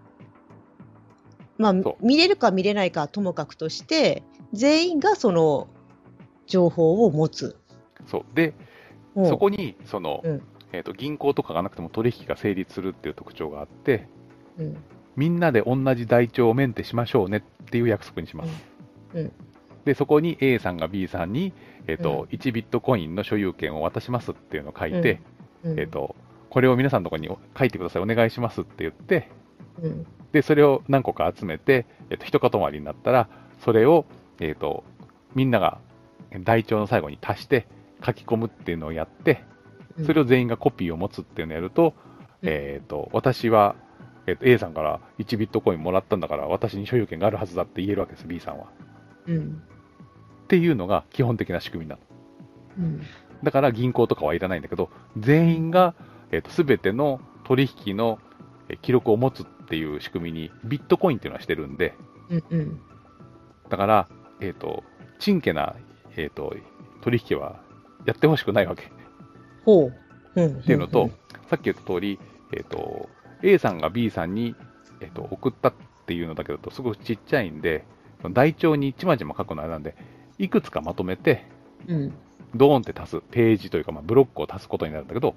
見れるか見れないかともかくとして、全員がその情報を持つ。 そうで、そこに銀行とかがなくても取引が成立するっていう特徴があって、みんなで同じ台帳をメンテしましょうねっていう約束にします。で、そこに A さんが B さんに、1ビットコインの所有権を渡しますっていうのを書いて、これを皆さんのところに書いてください、お願いしますって言って、で、それを何個か集めて、一塊になったら、それを、みんなが台帳の最後に足して書き込むっていうのをやって、それを全員がコピーを持つっていうのをやると、私は、A さんから1ビットコインもらったんだから、私に所有権があるはずだって言えるわけです、B さんは。っていうのが基本的な仕組みなの。だから銀行とかはいらないんだけど、全員が、全ての取引の記録を持つっていう仕組みにビットコインっていうのはしてるんで、だから、ちんけな、取引はやってほしくないわけ。っていうのと、さっき言った通り、A さんが B さんに、送ったっていうのだけだとすごくちっちゃいんで、台帳にちまちま書くのあれなんで、いくつかまとめて、ドーンって足す、ページというか、ブロックを足すことになるんだけど、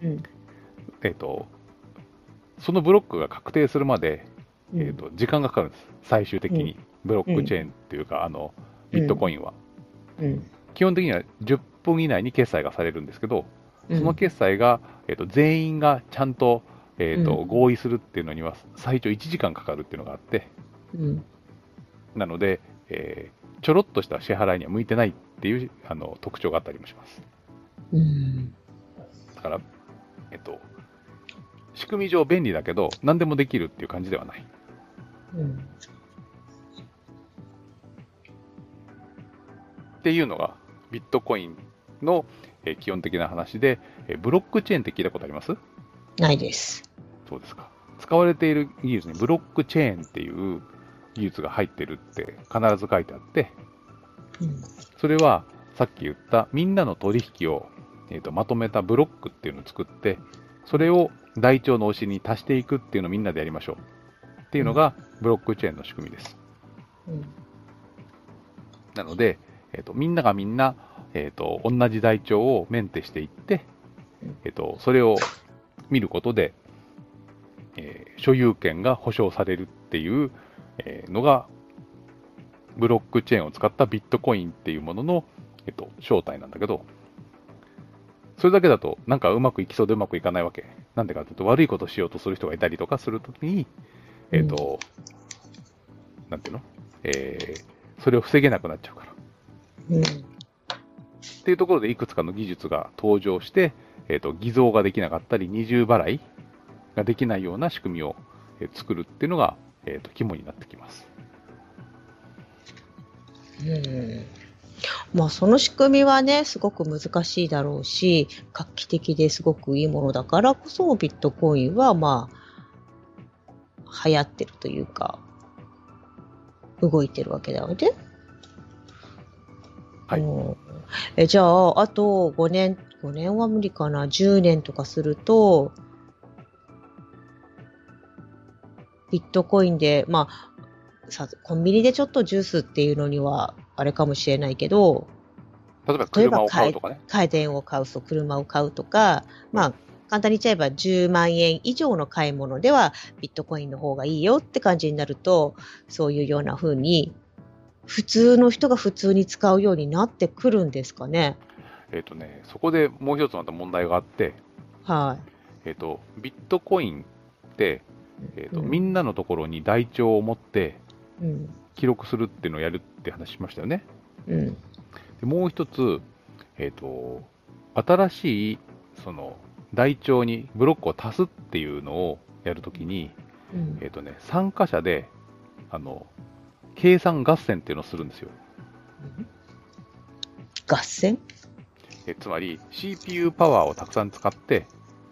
そのブロックが確定するまで、時間がかかるんです。最終的に。ブロックチェーンっていうか、ビットコインは。基本的には10分以内に決済がされるんですけど、その決済が、全員がちゃんと、合意するっていうのには最長1時間かかるっていうのがあって、なので、ちょろっとした支払いには向いてないっていう特徴があったりもします。だから、仕組み上便利だけど、何でもできるっていう感じではない。っていうのがビットコインの基本的な話で、ブロックチェーンって聞いたことあります？ ないです。 そうですか。使われている技術にブロックチェーンっていう技術が入ってるって必ず書いてあって、それはさっき言ったみんなの取引を、まとめたブロックっていうのを作って、それを台帳の押しに足していくっていうのをみんなでやりましょうっていうのがブロックチェーンの仕組みです。 なので、みんながみんな、同じ台帳をメンテしていって、それを見ることで、所有権が保証されるっていうのが、ブロックチェーンを使ったビットコインっていうものの、正体なんだけど、それだけだとなんかうまくいきそうでうまくいかないわけ。なんでかというと、悪いことをしようとする人がいたりとかするときに、なんていうの、それを防げなくなっちゃうから。っていうところでいくつかの技術が登場して、偽造ができなかったり、二重払いができないような仕組みを作るっていうのが、肝になってきます。 まあその仕組みはね、すごく難しいだろうし、画期的ですごくいいものだからこそ、ビットコインはまあ、流行ってるというか、動いてるわけだよね。 はい。 じゃあ、あと5年は無理かな、10年とかすると、ビットコインで、まあ、コンビニでちょっとジュースっていうのには、あれかもしれないけど、 例えば車を買うとかね。 家電を買うと、車を買うとか、まあ、簡単に言っちゃえば10万円以上の買い物ではビットコインの方がいいよって感じになると、そういうような風に、普通の人が普通に使うようになってくるんですかね。 そこでもう一つまた問題があって、 はい。 ビットコインって、みんなのところに台帳を持って、記録するっていうのをやるって話しましたよね。でもう一つ、新しいその台帳にブロックを足すっていうのをやるときに、参加者で計算合戦っていうのをするんですよ。 合戦？ つまり CPU パワーをたくさん使って、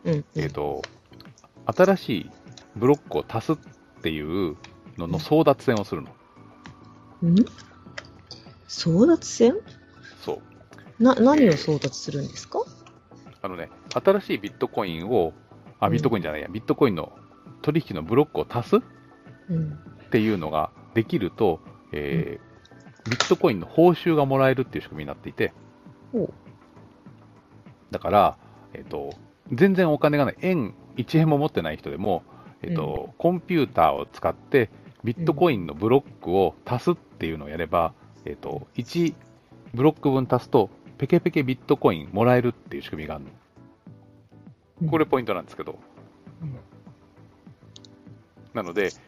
新しいブロックを足すっていうのの争奪戦をするの。 争奪戦？ そう。 何を争奪するんですか？ 新しいビットコインを、ビットコインじゃないや、ビットコインの取引のブロックを足すっていうのができると、ビットコインの報酬がもらえるっていう仕組みになっていて、だから、全然お金がない、円1円も持ってない人でも、コンピューターを使ってビットコインのブロックを足すっていうのをやれば、1ブロック分足すとペケペケビットコインもらえるっていう仕組みがあるの。これポイントなんですけど。なので、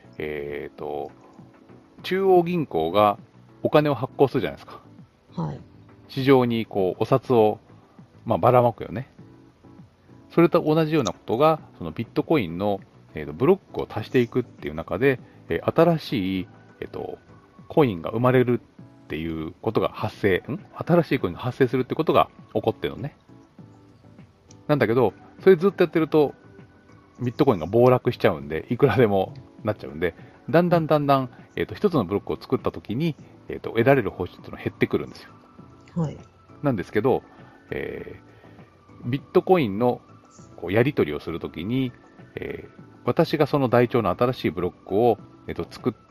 中央銀行がお金を発行するじゃないですか。 はい。 市場にこうお札を、ばらまくよね。それと同じようなことが、そのビットコインの、ブロックを足していくっていう中で、新しい、コインが生まれるっていうことが新しいコインが発生するってことが起こってるのね。なんだけど、それずっとやってると、ビットコインが暴落しちゃうんで、いくらでもなっちゃうんで、だんだん、一つのブロックを作ったときに、得られる報酬っていうのは減ってくるんですよ。 はい。 なんですけど、ビットコインのこうやり取りをするときに、私がその台帳の新しいブロックを、作って、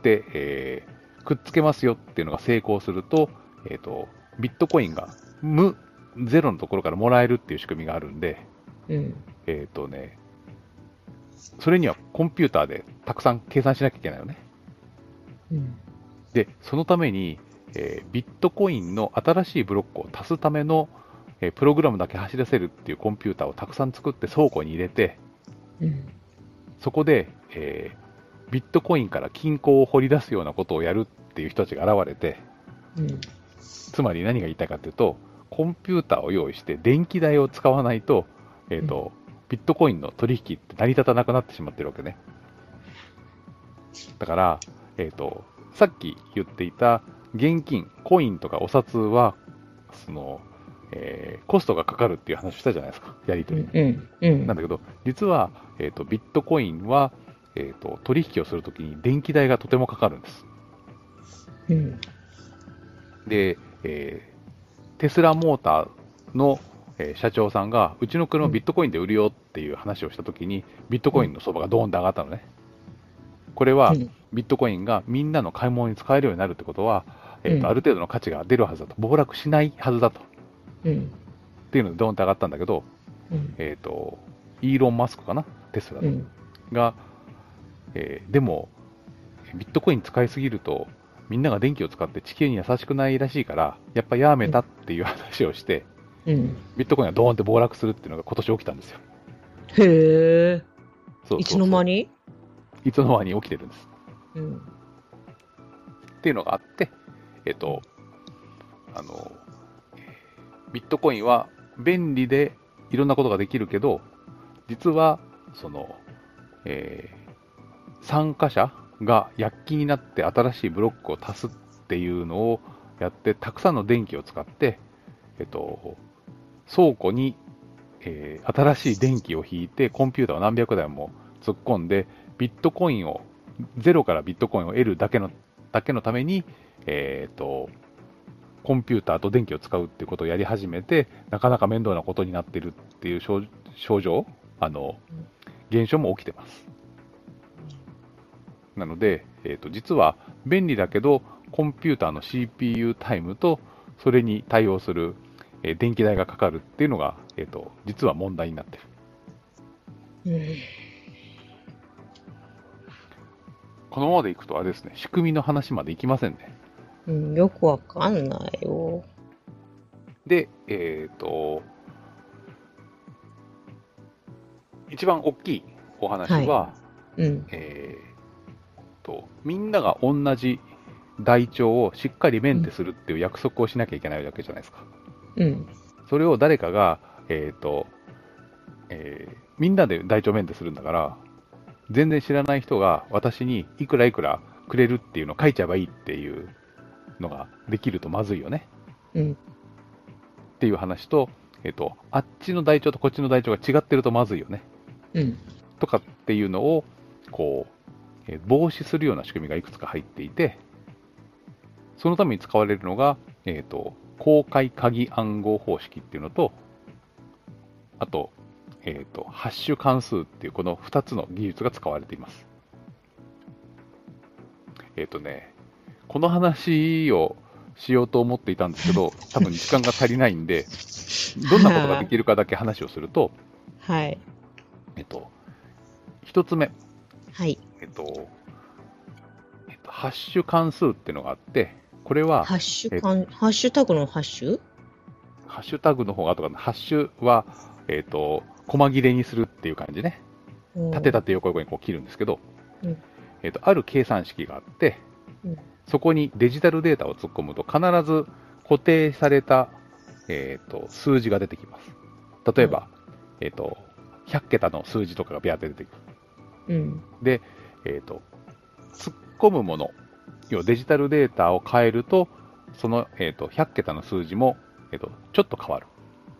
くっつけますよっていうのが成功すると、ビットコインがゼロのところからもらえるっていう仕組みがあるんで、それにはコンピューターでたくさん計算しなきゃいけないよね。で、そのために、ビットコインの新しいブロックを足すための、プログラムだけ走らせるっていうコンピューターをたくさん作って倉庫に入れて、そこで、ビットコインから金庫を掘り出すようなことをやるっていう人たちが現れて、つまり何が言いたいかというと、コンピューターを用意して電気代を使わないと、ビットコインの取引って成り立たなくなってしまってるわけね。だから、さっき言っていた現金、コインとかお札は、コストがかかるっていう話をしたじゃないですか、やり取り。なんだけど、実は、ビットコインは、取引をするときに電気代がとてもかかるんです。で、テスラモーターの、社長さんが、うちの車をビットコインで売るよっていう話をしたときに、ビットコインの相場がドーンと上がったのね。これは、ビットコインがみんなの買い物に使えるようになるってことは、 ある程度の価値が出るはずだと、暴落しないはずだと、っていうのでドーンって上がったんだけど、イーロン・マスクかな、テスラの、が、でもビットコイン使いすぎるとみんなが電気を使って地球に優しくないらしいからやっぱやめたっていう話をして、ビットコインがドーンって暴落するっていうのが今年起きたんですよ。 へえ。いつの間に起きてるんです。っていうのがあって、ビットコインは便利でいろんなことができるけど、実はその、参加者が躍起になって新しいブロックを足すっていうのをやって、たくさんの電気を使って、倉庫に、新しい電気を引いてコンピューターを何百台も突っ込んでビットコインをゼロからビットコインを得るだけのために、コンピューターと電気を使うっていうことをやり始めて、なかなか面倒なことになっているっていう症状、現象も起きてます。なので、実は便利だけどコンピューターの CPU タイムとそれに対応する、電気代がかかるっていうのが、実は問題になってる。このままでいくとあれですね、仕組みの話までいきませんね。 よくわかんないよ。 で、一番大きいお話は、みんなが同じ台帳をしっかりメンテするっていう約束をしなきゃいけないわけじゃないですか。それを誰かが、みんなで台帳メンテするんだから、全然知らない人が私にいくらいくらくれるっていうのを書いちゃえばいいっていうのができるとまずいよね。っていう話と、あっちの台帳とこっちの台帳が違ってるとまずいよね。とかっていうのをこう、防止するような仕組みがいくつか入っていて、そのために使われるのが、公開鍵暗号方式っていうのと、あと、ハッシュ関数っていうこの2つの技術が使われています。この話をしようと思っていたんですけど、多分時間が足りないんで、どんなことができるかだけ話をすると、 はい。 1つ目。 はい。 ハッシュ関数っていうのがあって、これは、 ハッシュタグのハッシュ？ ハッシュタグの方が後かな。ハッシュは、細切れにするっていう感じね。縦横横にこう切るんですけど、ある計算式があって、そこにデジタルデータを突っ込むと必ず固定された、数字が出てきます。例えば、100桁の数字とかがビャーって出てくる。で、突っ込むもの、要はデジタルデータを変えると、その、100桁の数字も、ちょっと変わる。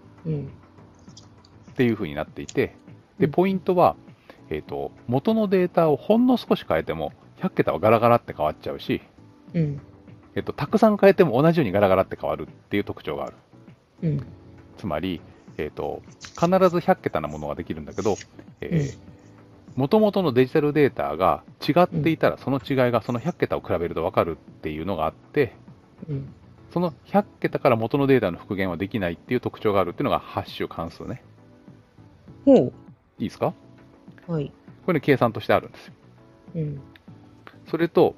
っていう風になっていて、で、ポイントは、元のデータをほんの少し変えても、100桁はガラガラって変わっちゃうし、たくさん変えても同じようにガラガラって変わるっていう特徴がある。つまり、必ず100桁なものができるんだけど、元々のデジタルデータが違っていたら、その違いがその100桁を比べると分かるっていうのがあって、その100桁から元のデータの復元はできないっていう特徴があるっていうのがハッシュ関数ね。いいですか？ はい。 これ、計算としてあるんですよ。それと、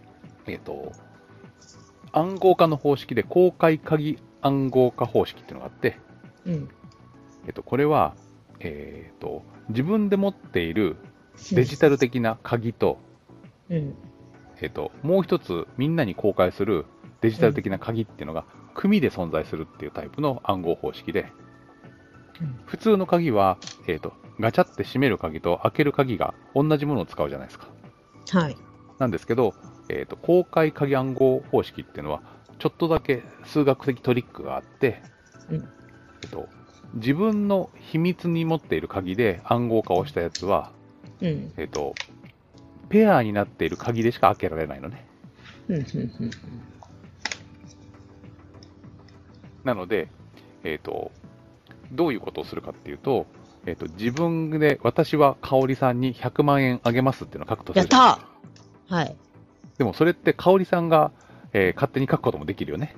暗号化の方式で公開鍵暗号化方式っていうのがあって、これは、自分で持っているデジタル的な鍵と、もう一つみんなに公開するデジタル的な鍵っていうのが組で存在するっていうタイプの暗号方式で、普通の鍵は、ガチャって閉める鍵と開ける鍵が同じものを使うじゃないですか。 はい。 なんですけど、公開鍵暗号方式っていうのはちょっとだけ数学的トリックがあって、自分の秘密に持っている鍵で暗号化をしたやつは、ペアになっている鍵でしか開けられないのね。なので、どういうことをするかっていうと、自分で私は香織さんに100万円あげますっていうのを書くとする。 やったー！はい。 でもそれって香織さんが、 勝手に書くこともできるよね。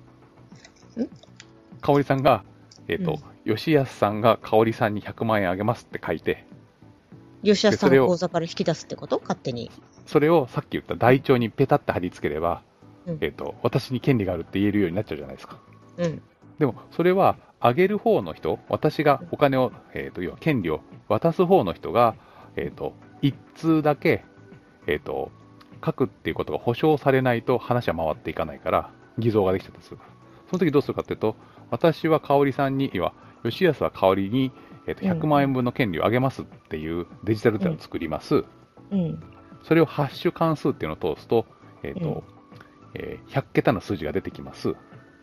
香織さんが、吉安さんが香織さんに100万円あげますって書いて、 吉安さんの口座から引き出すってこと？勝手に。 それをさっき言った台帳にペタって貼り付ければ、私に権利があるって言えるようになっちゃうじゃないですか。でも、それは、あげる方の人、私がお金を、要は権利を渡す方の人が、一通だけ、書くっていうことが保証されないと話は回っていかないから、偽造ができちゃったりするから。その時どうするかっていうと、私は香織さんに、要は、吉安は香織に、100万円分の権利をあげますっていうデジタルデータを作ります。それをハッシュ関数っていうのを通すと、100桁の数字が出てきます。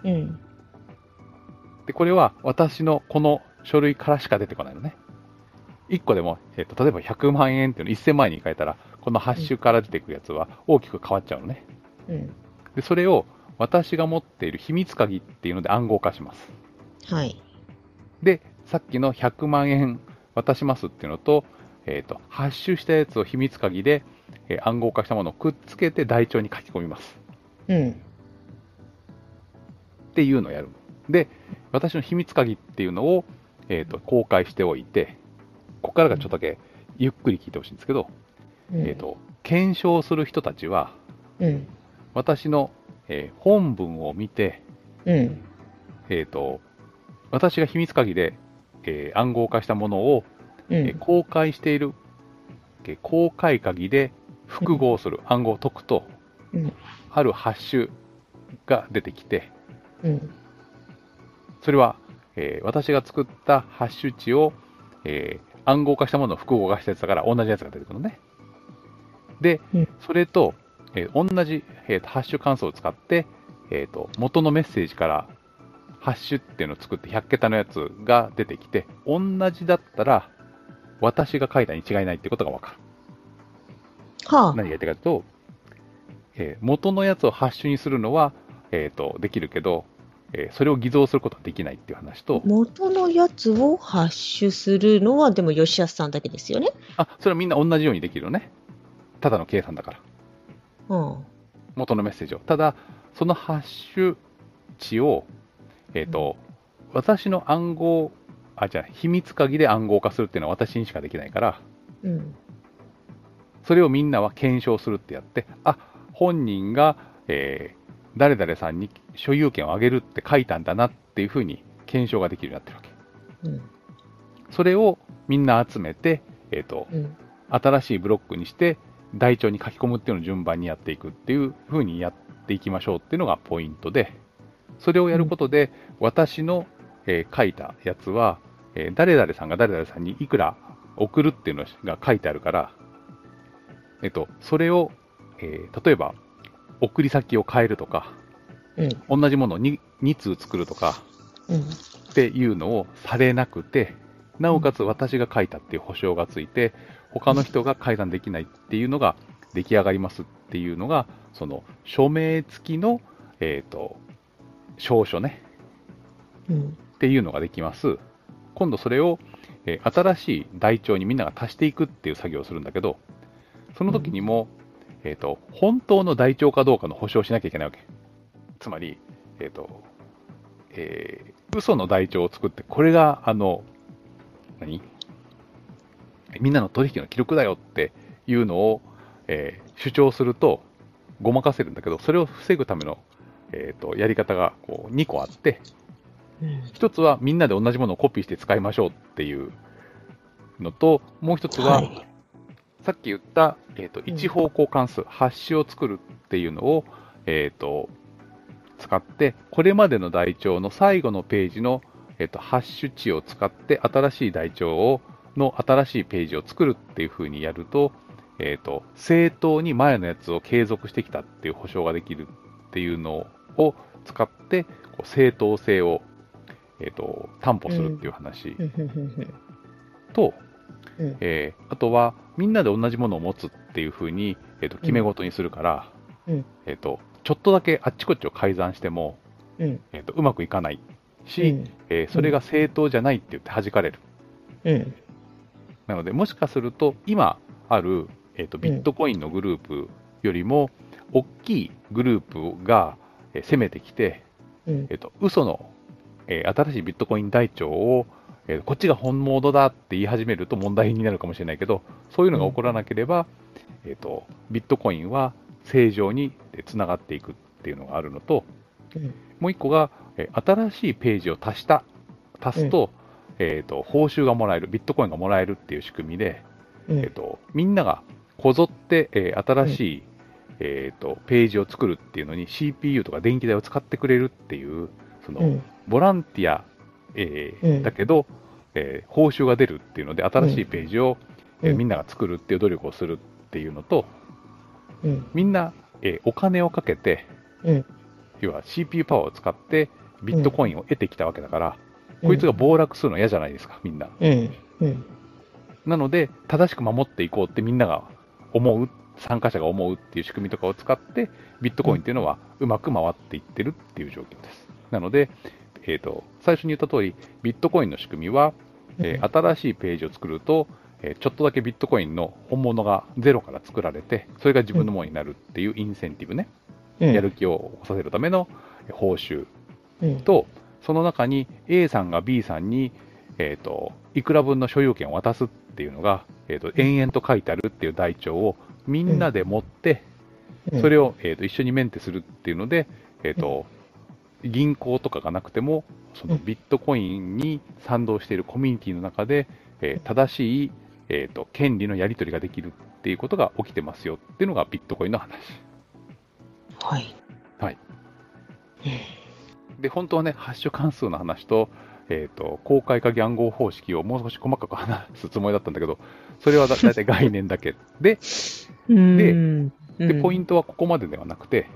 で、これは私のこの書類からしか出てこないのね。1個でも、例えば100万円っていうのを1000万円に変えたら、このハッシュから出てくるやつは大きく変わっちゃうのね。で、それを私が持っている秘密鍵っていうので暗号化します。で、さっきの100万円渡しますっていうのと、ハッシュしたやつを秘密鍵で、暗号化したものをくっつけて台帳に書き込みます。っていうのをやる。で、私の秘密鍵っていうのを、公開しておいて、ここからがちょっとだけゆっくり聞いてほしいんですけど、検証する人たちは、私の、本文を見て、私が秘密鍵で、暗号化したものを、公開している、公開鍵で複合する、暗号を解くと、あるハッシュが出てきて、それは、私が作ったハッシュ値を、暗号化したものを複合化したやつだから同じやつが出てくるのね。で、それと、同じ、ハッシュ関数を使って、元のメッセージからハッシュっていうのを作って100桁のやつが出てきて、同じだったら私が書いたに違いないってことがわかる。何が言いたいかというと、元のやつをハッシュにするのは、できるけど、それを偽造することはできないっていう話と。 元のやつをハッシュするのは、でも吉安さんだけですよね。 それはみんな同じようにできるのね。ただの計算だから。元のメッセージを。ただ、そのハッシュ値を、私の暗号、秘密鍵で暗号化するっていうのは私にしかできないから、それをみんなは検証するってやって、本人が、誰々さんに所有権をあげるって書いたんだなっていうふうに検証ができるようになってるわけ。それをみんな集めて、新しいブロックにして台帳に書き込むっていうのを順番にやっていくっていうふうにやっていきましょうっていうのがポイントで、それをやることで、私の、書いたやつは、誰々さんが誰々さんにいくら送るっていうのが書いてあるから、それを、例えば送り先を変えるとか、同じものを 2通作るとか、っていうのをされなくて、なおかつ私が書いたっていう保証がついて、他の人が改ざんできないっていうのが出来上がりますっていうのが、その署名付きの、証書ね、っていうのができます。今度それを、新しい台帳にみんなが足していくっていう作業をするんだけど、その時にも、本当の台帳かどうかの保証をしなきゃいけないわけ。つまり、嘘の台帳を作って、これが、みんなの取引の記録だよっていうのを、主張すると、ごまかせるんだけど、それを防ぐための、やり方がこう2個あって、一つはみんなで同じものをコピーして使いましょうっていうのと、もう一つは、さっき言った、一方向関数、ハッシュを作るっていうのを、使って、これまでの台帳の最後のページの、ハッシュ値を使って、新しい台帳の新しいページを作るっていう風にやると、正当に前のやつを継続してきたっていう保証ができるっていうのを使って、正当性を、担保するっていう話と、あとはみんなで同じものを持つっていう風に、決め事にするから、ちょっとだけあっちこっちを改ざんしても、うまくいかないし、それが正当じゃないって言って弾かれる。なので、もしかすると今ある、ビットコインのグループよりも大きいグループが攻めてきて、嘘の、新しいビットコイン台帳を、こっちが本物だって言い始めると問題になるかもしれないけど、そういうのが起こらなければ、ビットコインは正常につながっていくっていうのがあるのと、もう一個が、新しいページを足すと、報酬がもらえる、ビットコインがもらえるっていう仕組みで、みんながこぞって、新しい、ページを作るっていうのに CPU とか電気代を使ってくれるっていう、そのボランティア、だけど、報酬が出るっていうので、新しいページを、みんなが作るっていう努力をするっていうのと、みんな、お金をかけて、要は CPU パワーを使ってビットコインを得てきたわけだから、こいつが暴落するのは嫌じゃないですか、みんな。なので、正しく守っていこうってみんなが思う、参加者が思うっていう仕組みとかを使って、ビットコインっていうのはうまく回っていってるっていう状況です。なので、最初に言った通り、ビットコインの仕組みは、新しいページを作ると、ちょっとだけビットコインの本物がゼロから作られて、それが自分のものになるっていうインセンティブね、やる気を起こさせるための報酬と、その中に A さんが B さんに、いくら分の所有権を渡すっていうのが、延々と書いてあるっていう台帳をみんなで持って、それを、一緒にメンテするっていうので、銀行とかがなくても、そのビットコインに賛同しているコミュニティの中で、正しい、権利のやり取りができるっていうことが起きてますよっていうのがビットコインの話。 はい。 はい。で、本当はね、ハッシュ関数の話と、公開化暗号方式をもう少し細かく話すつもりだったんだけど、それはだいたい概念だけで、で、ポイントはここまでではなくて、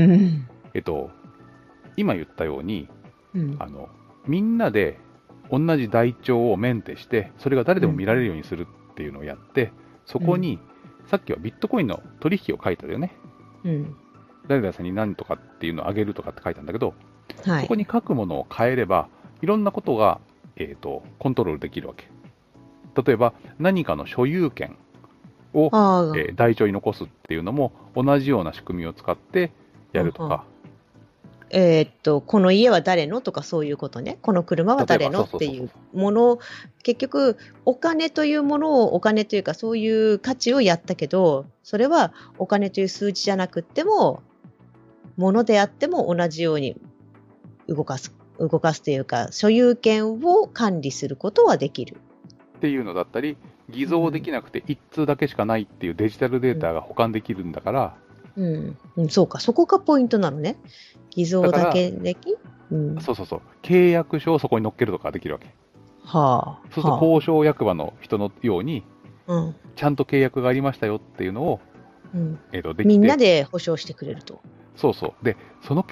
今言ったように、みんなで同じ台帳をメンテして、それが誰でも見られるようにするっていうのをやって、そこに、さっきはビットコインの取引を書いたよね。誰々さんに何とかっていうのをあげるとかって書いたんだけど、そこに書くものを変えれば、いろんなことが、コントロールできるわけ。例えば、何かの所有権を、台帳に残すっていうのも、同じような仕組みを使ってやるとか。 この家は誰のとかそういうことね。この車は誰のっていうものを、結局、お金というものを、お金というかそういう価値をやったけど、それはお金という数字じゃなくっても、ものであっても同じように動かすというか、所有権を管理することはできる。 っていうのだったり、偽造できなくて一通だけしかないっていうデジタルデータが保管できるんだから、 そうか、そこがポイントなのね。偽造だけでき、 そう、契約書をそこに載っけるとかできるわけ。そうすると交渉役場の人のように、ちゃんと契約がありましたよっていうのを、 できてみんなで保証してくれると。 で、その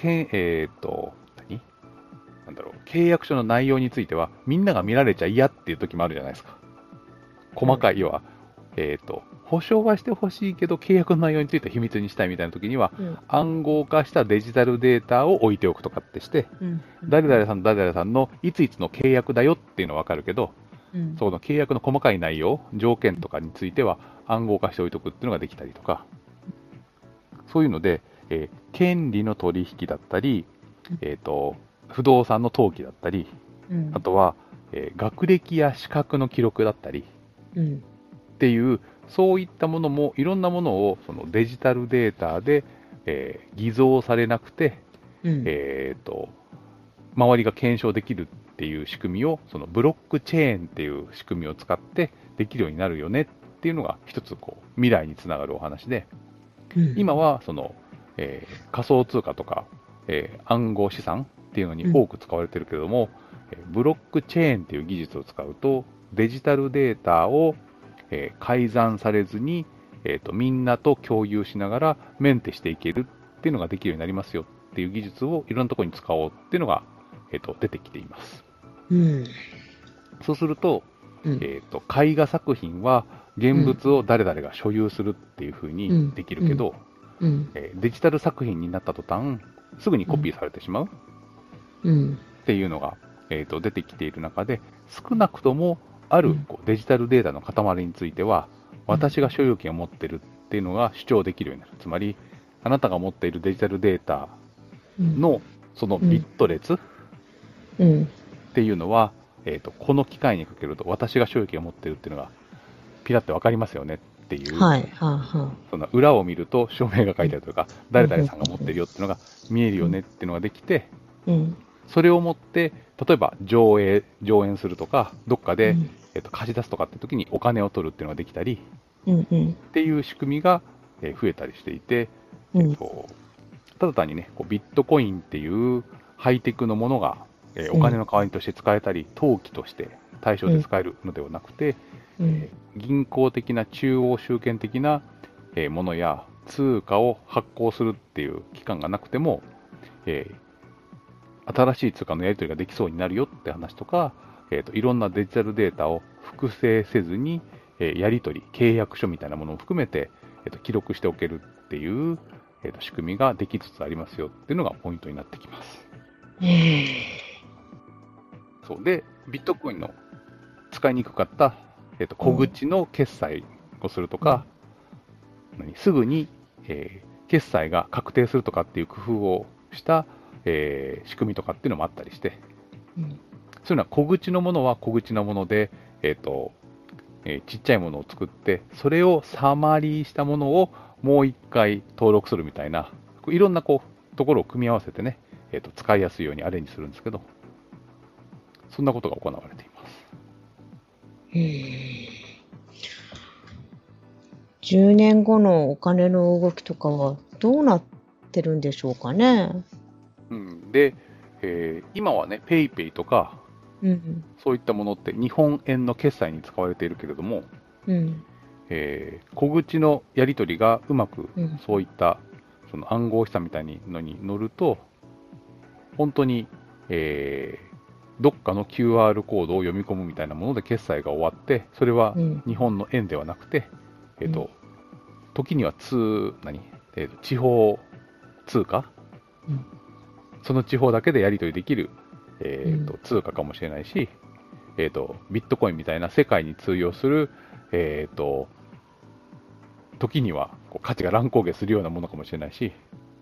契約書の内容については、みんなが見られちゃ嫌っていう時もあるじゃないですか。細かい、要は、保証はしてほしいけど、契約の内容については秘密にしたいみたいな時には、暗号化したデジタルデータを置いておくとかってして、誰々さんと誰々さんのいついつの契約だよっていうのは分かるけど、その契約の細かい内容、条件とかについては暗号化しておいておくっていうのができたりとか、そういうので、権利の取引だったり、不動産の登記だったり、あとは、学歴や資格の記録だったり、っていう、そういったものも、いろんなものをそのデジタルデータで、偽造されなくて、周りが検証できるっていう仕組みを、そのブロックチェーンっていう仕組みを使ってできるようになるよねっていうのが一つこう未来につながるお話で、今はその、仮想通貨とか、暗号資産っていうのに多く使われてるけれども、ブロックチェーンっていう技術を使うとデジタルデータを改ざんされずに、みんなと共有しながらメンテしていけるっていうのができるようになりますよっていう技術をいろんなところに使おうっていうのが、出てきています。そうすると、絵画作品は現物を誰々が所有するっていうふうにできるけど、デジタル作品になった途端すぐにコピーされてしまうっていうのが、出てきている中で、少なくともあるデジタルデータの塊については、私が所有権を持っているっていうのが主張できるようになる。つまり、 あなたが持っているデジタルデータのそのビット列っていうのは、この機械にかけると私が収益を持っているっていうのがピラッと分かりますよねっていう、その裏を見ると証明が書いてあるとか、誰々さんが持ってるよっていうのが見えるよねっていうのができて、それを持って例えば上演するとか、どっかで、貸し出すとかって時にお金を取るっていうのができたり、っていう仕組みが増えたりしていて、ただ単にね、ビットコインっていうハイテクのものが、お金の代わりとして使えたり、投機として対象で使えるのではなくて、銀行的な中央集権的なものや通貨を発行するっていう期間がなくても、新しい通貨のやり取りができそうになるよって話とか、いろんなデジタルデータを複製せずに、やり取り、契約書みたいなものを含めて、記録しておけるっていう、仕組みができつつありますよっていうのがポイントになってきます。そうで、ビットコインの使いにくかった、小口の決済をするとか、すぐに、決済が確定するとかっていう工夫をした、仕組みとかっていうのもあったりして、そういうのは小口のものは小口のもので、ちっちゃいものを作って、それをサマリーしたものをもう一回登録するみたいな、いろんなところを組み合わせてね、使いやすいようにアレンジするんですけど、そんなことが行われています。 10年後のお金の動きとかはどうなってるんでしょうかね。 で、今はね、ペイペイとか、そういったものって日本円の決済に使われているけれども、小口のやり取りがうまくそういったその暗号資産みたいのに乗ると、本当に、どっかの QR コードを読み込むみたいなもので決済が終わって、それは日本の円ではなくて、時には地方通貨、その地方だけでやり取りできる、通貨かもしれないし、ビットコインみたいな世界に通用する、時には価値が乱高下するようなものかもしれないし、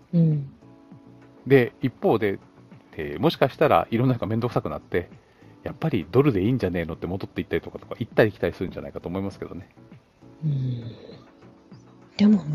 で一方で、もしかしたらいろんな人が面倒くさくなって、やっぱりドルでいいんじゃねえのって戻っていったりとか行ったり来たりするんじゃないかと思いますけどね。 でも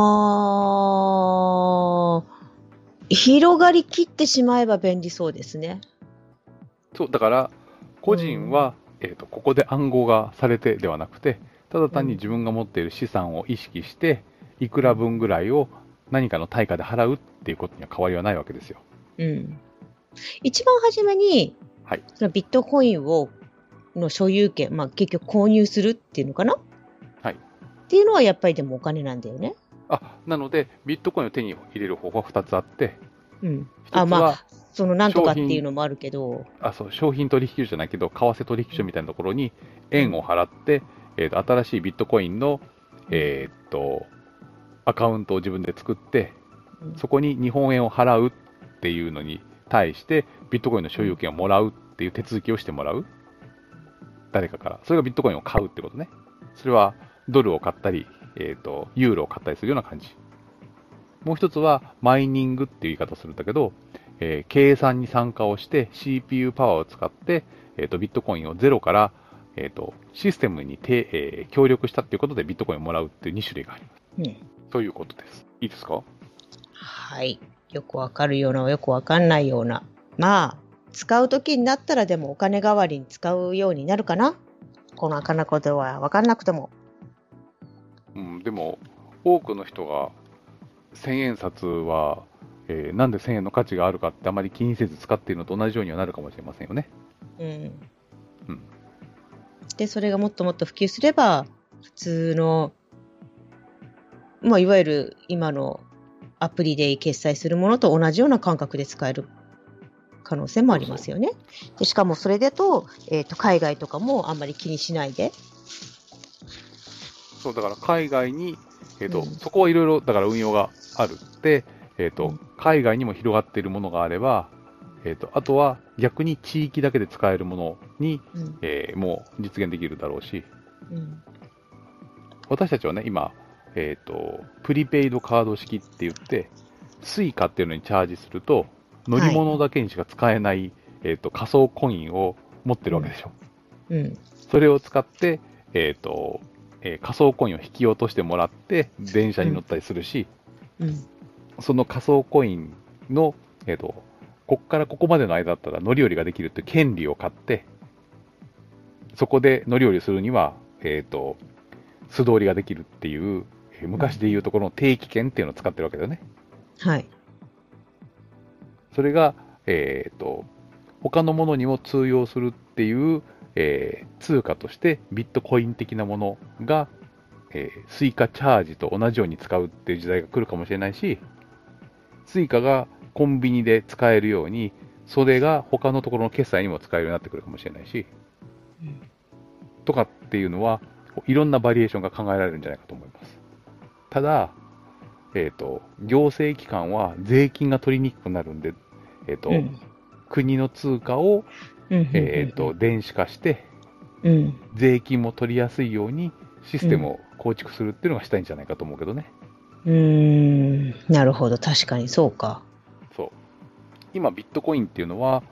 まあ広がりきってしまえば便利そうですね。 そうだから個人は、ここで暗号がされてではなくて、ただ単に自分が持っている資産を意識して、いくら分ぐらいを何かの対価で払うっていうことには変わりはないわけですよ。 一番初めに、そのビットコインの所有権、結局購入するっていうのかな、っていうのはやっぱりでもお金なんだよね。 なのでビットコインを手に入れる方法は2つあって、 1つはそのなんとかっていうのもあるけど、 そう商品取引所じゃないけど為替取引所みたいなところに円を払って、新しいビットコインの、アカウントを自分で作って、そこに日本円を払うっていうのに対してビットコインの所有権をもらうっていう手続きをしてもらう、誰かから。それがビットコインを買うってことね。それはドルを買ったり、ユーロを買ったりするような感じ。もう一つはマイニングっていう言い方をするんだけど、計算に参加をして CPU パワーを使って、ビットコインをゼロから、システムに協力したっていうことでビットコインをもらうっていう2種類があります。ということです。いいですか？ はい。よくわかるような、よくわかんないような。使うときになったらでもお金代わりに使うようになるかな？このなことはわかんなくても。 でも、多くの人が1000円札は、なんで1000円の価値があるかってあまり気にせず使っているのと同じようにはなるかもしれませんよね。 で、それがもっともっと普及すれば、普通の、いわゆる今のアプリで決済するものと同じような感覚で使える可能性もありますよね。でしかもそれだと、海外とかもあんまり気にしないで。 そうだから海外に、そこはいろいろだから運用があるって、海外にも広がっているものがあれば、あとは逆に地域だけで使えるものに、もう実現できるだろうし、私たちはね今、 プリペイドカード式って言って、スイカっていうのにチャージすると、乗り物だけにしか使えない、仮想コインを持ってるわけでしょ。 うん。 それを使って、仮想コインを引き落としてもらって、電車に乗ったりするし、 うん。 その仮想コインの、こっからここまでの間だったら乗り降りができるっていう権利を買って、そこで乗り降りするには、素通りができるっていう、昔でいうところの定期券っていうのを使ってるわけだよね。 はい。 それが、他のものにも通用するっていう、通貨としてビットコイン的なものが、スイカチャージと同じように使うっていう時代が来るかもしれないし、スイカがコンビニで使えるように、それが他のところの決済にも使えるようになってくるかもしれないし、とかっていうのは、いろんなバリエーションが考えられるんじゃないかと思います。ただ、行政機関は税金が取りにくくなるんで、国の通貨を、電子化して、税金も取りやすいようにシステムを構築するっていうのがしたいんじゃないかと思うけどね。 なるほど、確かにそうか。 そう。今、ビットコインっていうのは、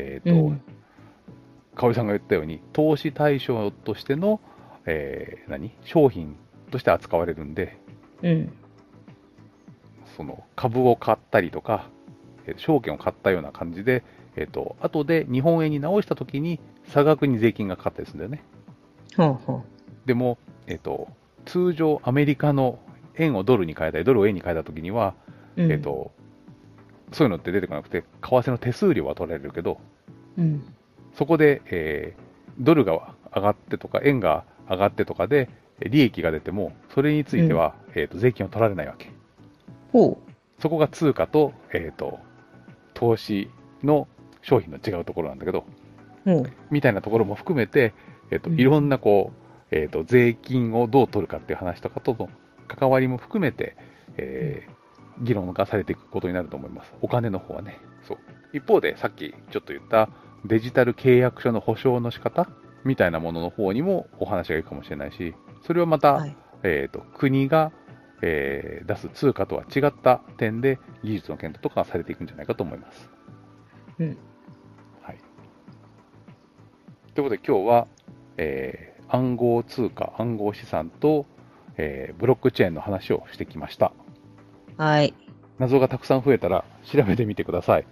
香織さんが言ったように、投資対象としての、商品として扱われるんで、その株を買ったりとか、証券を買ったような感じで、後で日本円に直したときに差額に税金がかかったりするんだよね。でも、通常アメリカの円をドルに変えたり、ドルを円に変えたときには、そういうのって出てこなくて、為替の手数料は取られるけど、そこで、ドルが上がってとか、円が上がってとかで、利益が出ても、それについては、税金を取られないわけ。そこが通貨と、投資の商品の違うところなんだけど、みたいなところも含めて、いろんな税金をどう取るかっていう話とかとの関わりも含めて、議論がされていくことになると思います。お金の方はね。そう。一方で、さっきちょっと言ったデジタル契約書の保証の仕方みたいなものの方にもお話がいくかもしれないし、それはまた、国が、出す通貨とは違った点で技術の検討とかされていくんじゃないかと思います。はい。ということで今日は、暗号通貨、暗号資産と、ブロックチェーンの話をしてきました。 はい。 謎がたくさん増えたら調べてみてください。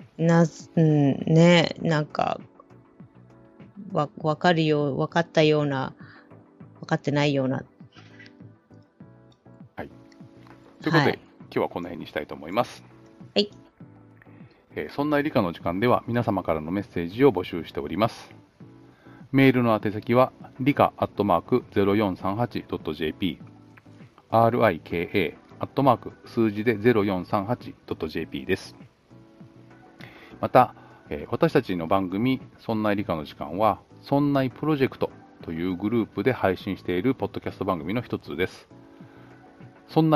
ね、なんか分かったような、分かってないような。 はい。ということで、今日はこの辺にしたいと思います。 はい。 そんな理科の時間では皆様からのメッセージを募集しております。メールの宛先は理科@0438.jp、rika@ 数字で 0438.jp です。また、私たちの番組そんな理科の時間はそんないプロジェクトというグループで配信しているポッドキャスト番組の一つです。そんない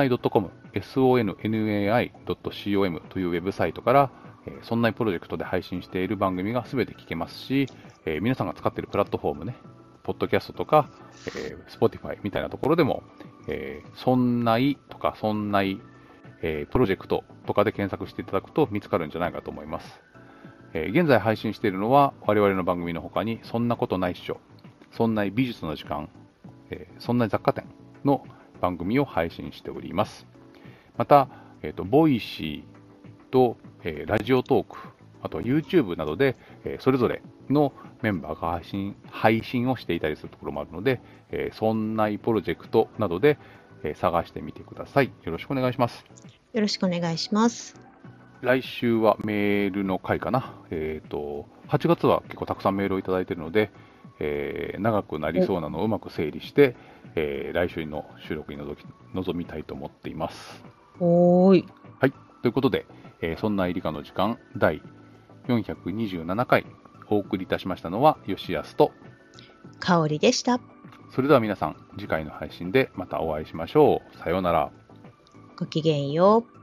.com、sonnai.com というウェブサイトからそんないプロジェクトで配信している番組がすべて聞けますし、皆さんが使っているプラットフォームね、ポッドキャストとか、Spotify みたいなところでも、そんないとかそんない、プロジェクトとかで検索していただくと見つかるんじゃないかと思います。現在配信しているのは我々の番組の他にそんなことないっしょ、そんない美術の時間、そんない雑貨店の番組を配信しております。また、ボイシーと、ラジオトーク、あと YouTube などで、それぞれのメンバーが配信をしていたりするところもあるので、そんないプロジェクトなどで、探してみてください。よろしくお願いします。 よろしくお願いします。 来週はメールの回かな。8月は結構たくさんメールをいただいているので、長くなりそうなのをうまく整理して、来週の収録に臨みたいと思っています。 はい。 ということで、そんな理科の時間第427回お送りいたしましたのは吉安と香りでした。 それでは皆さん次回の配信でまたお会いしましょう。さようなら。 ごきげんよう。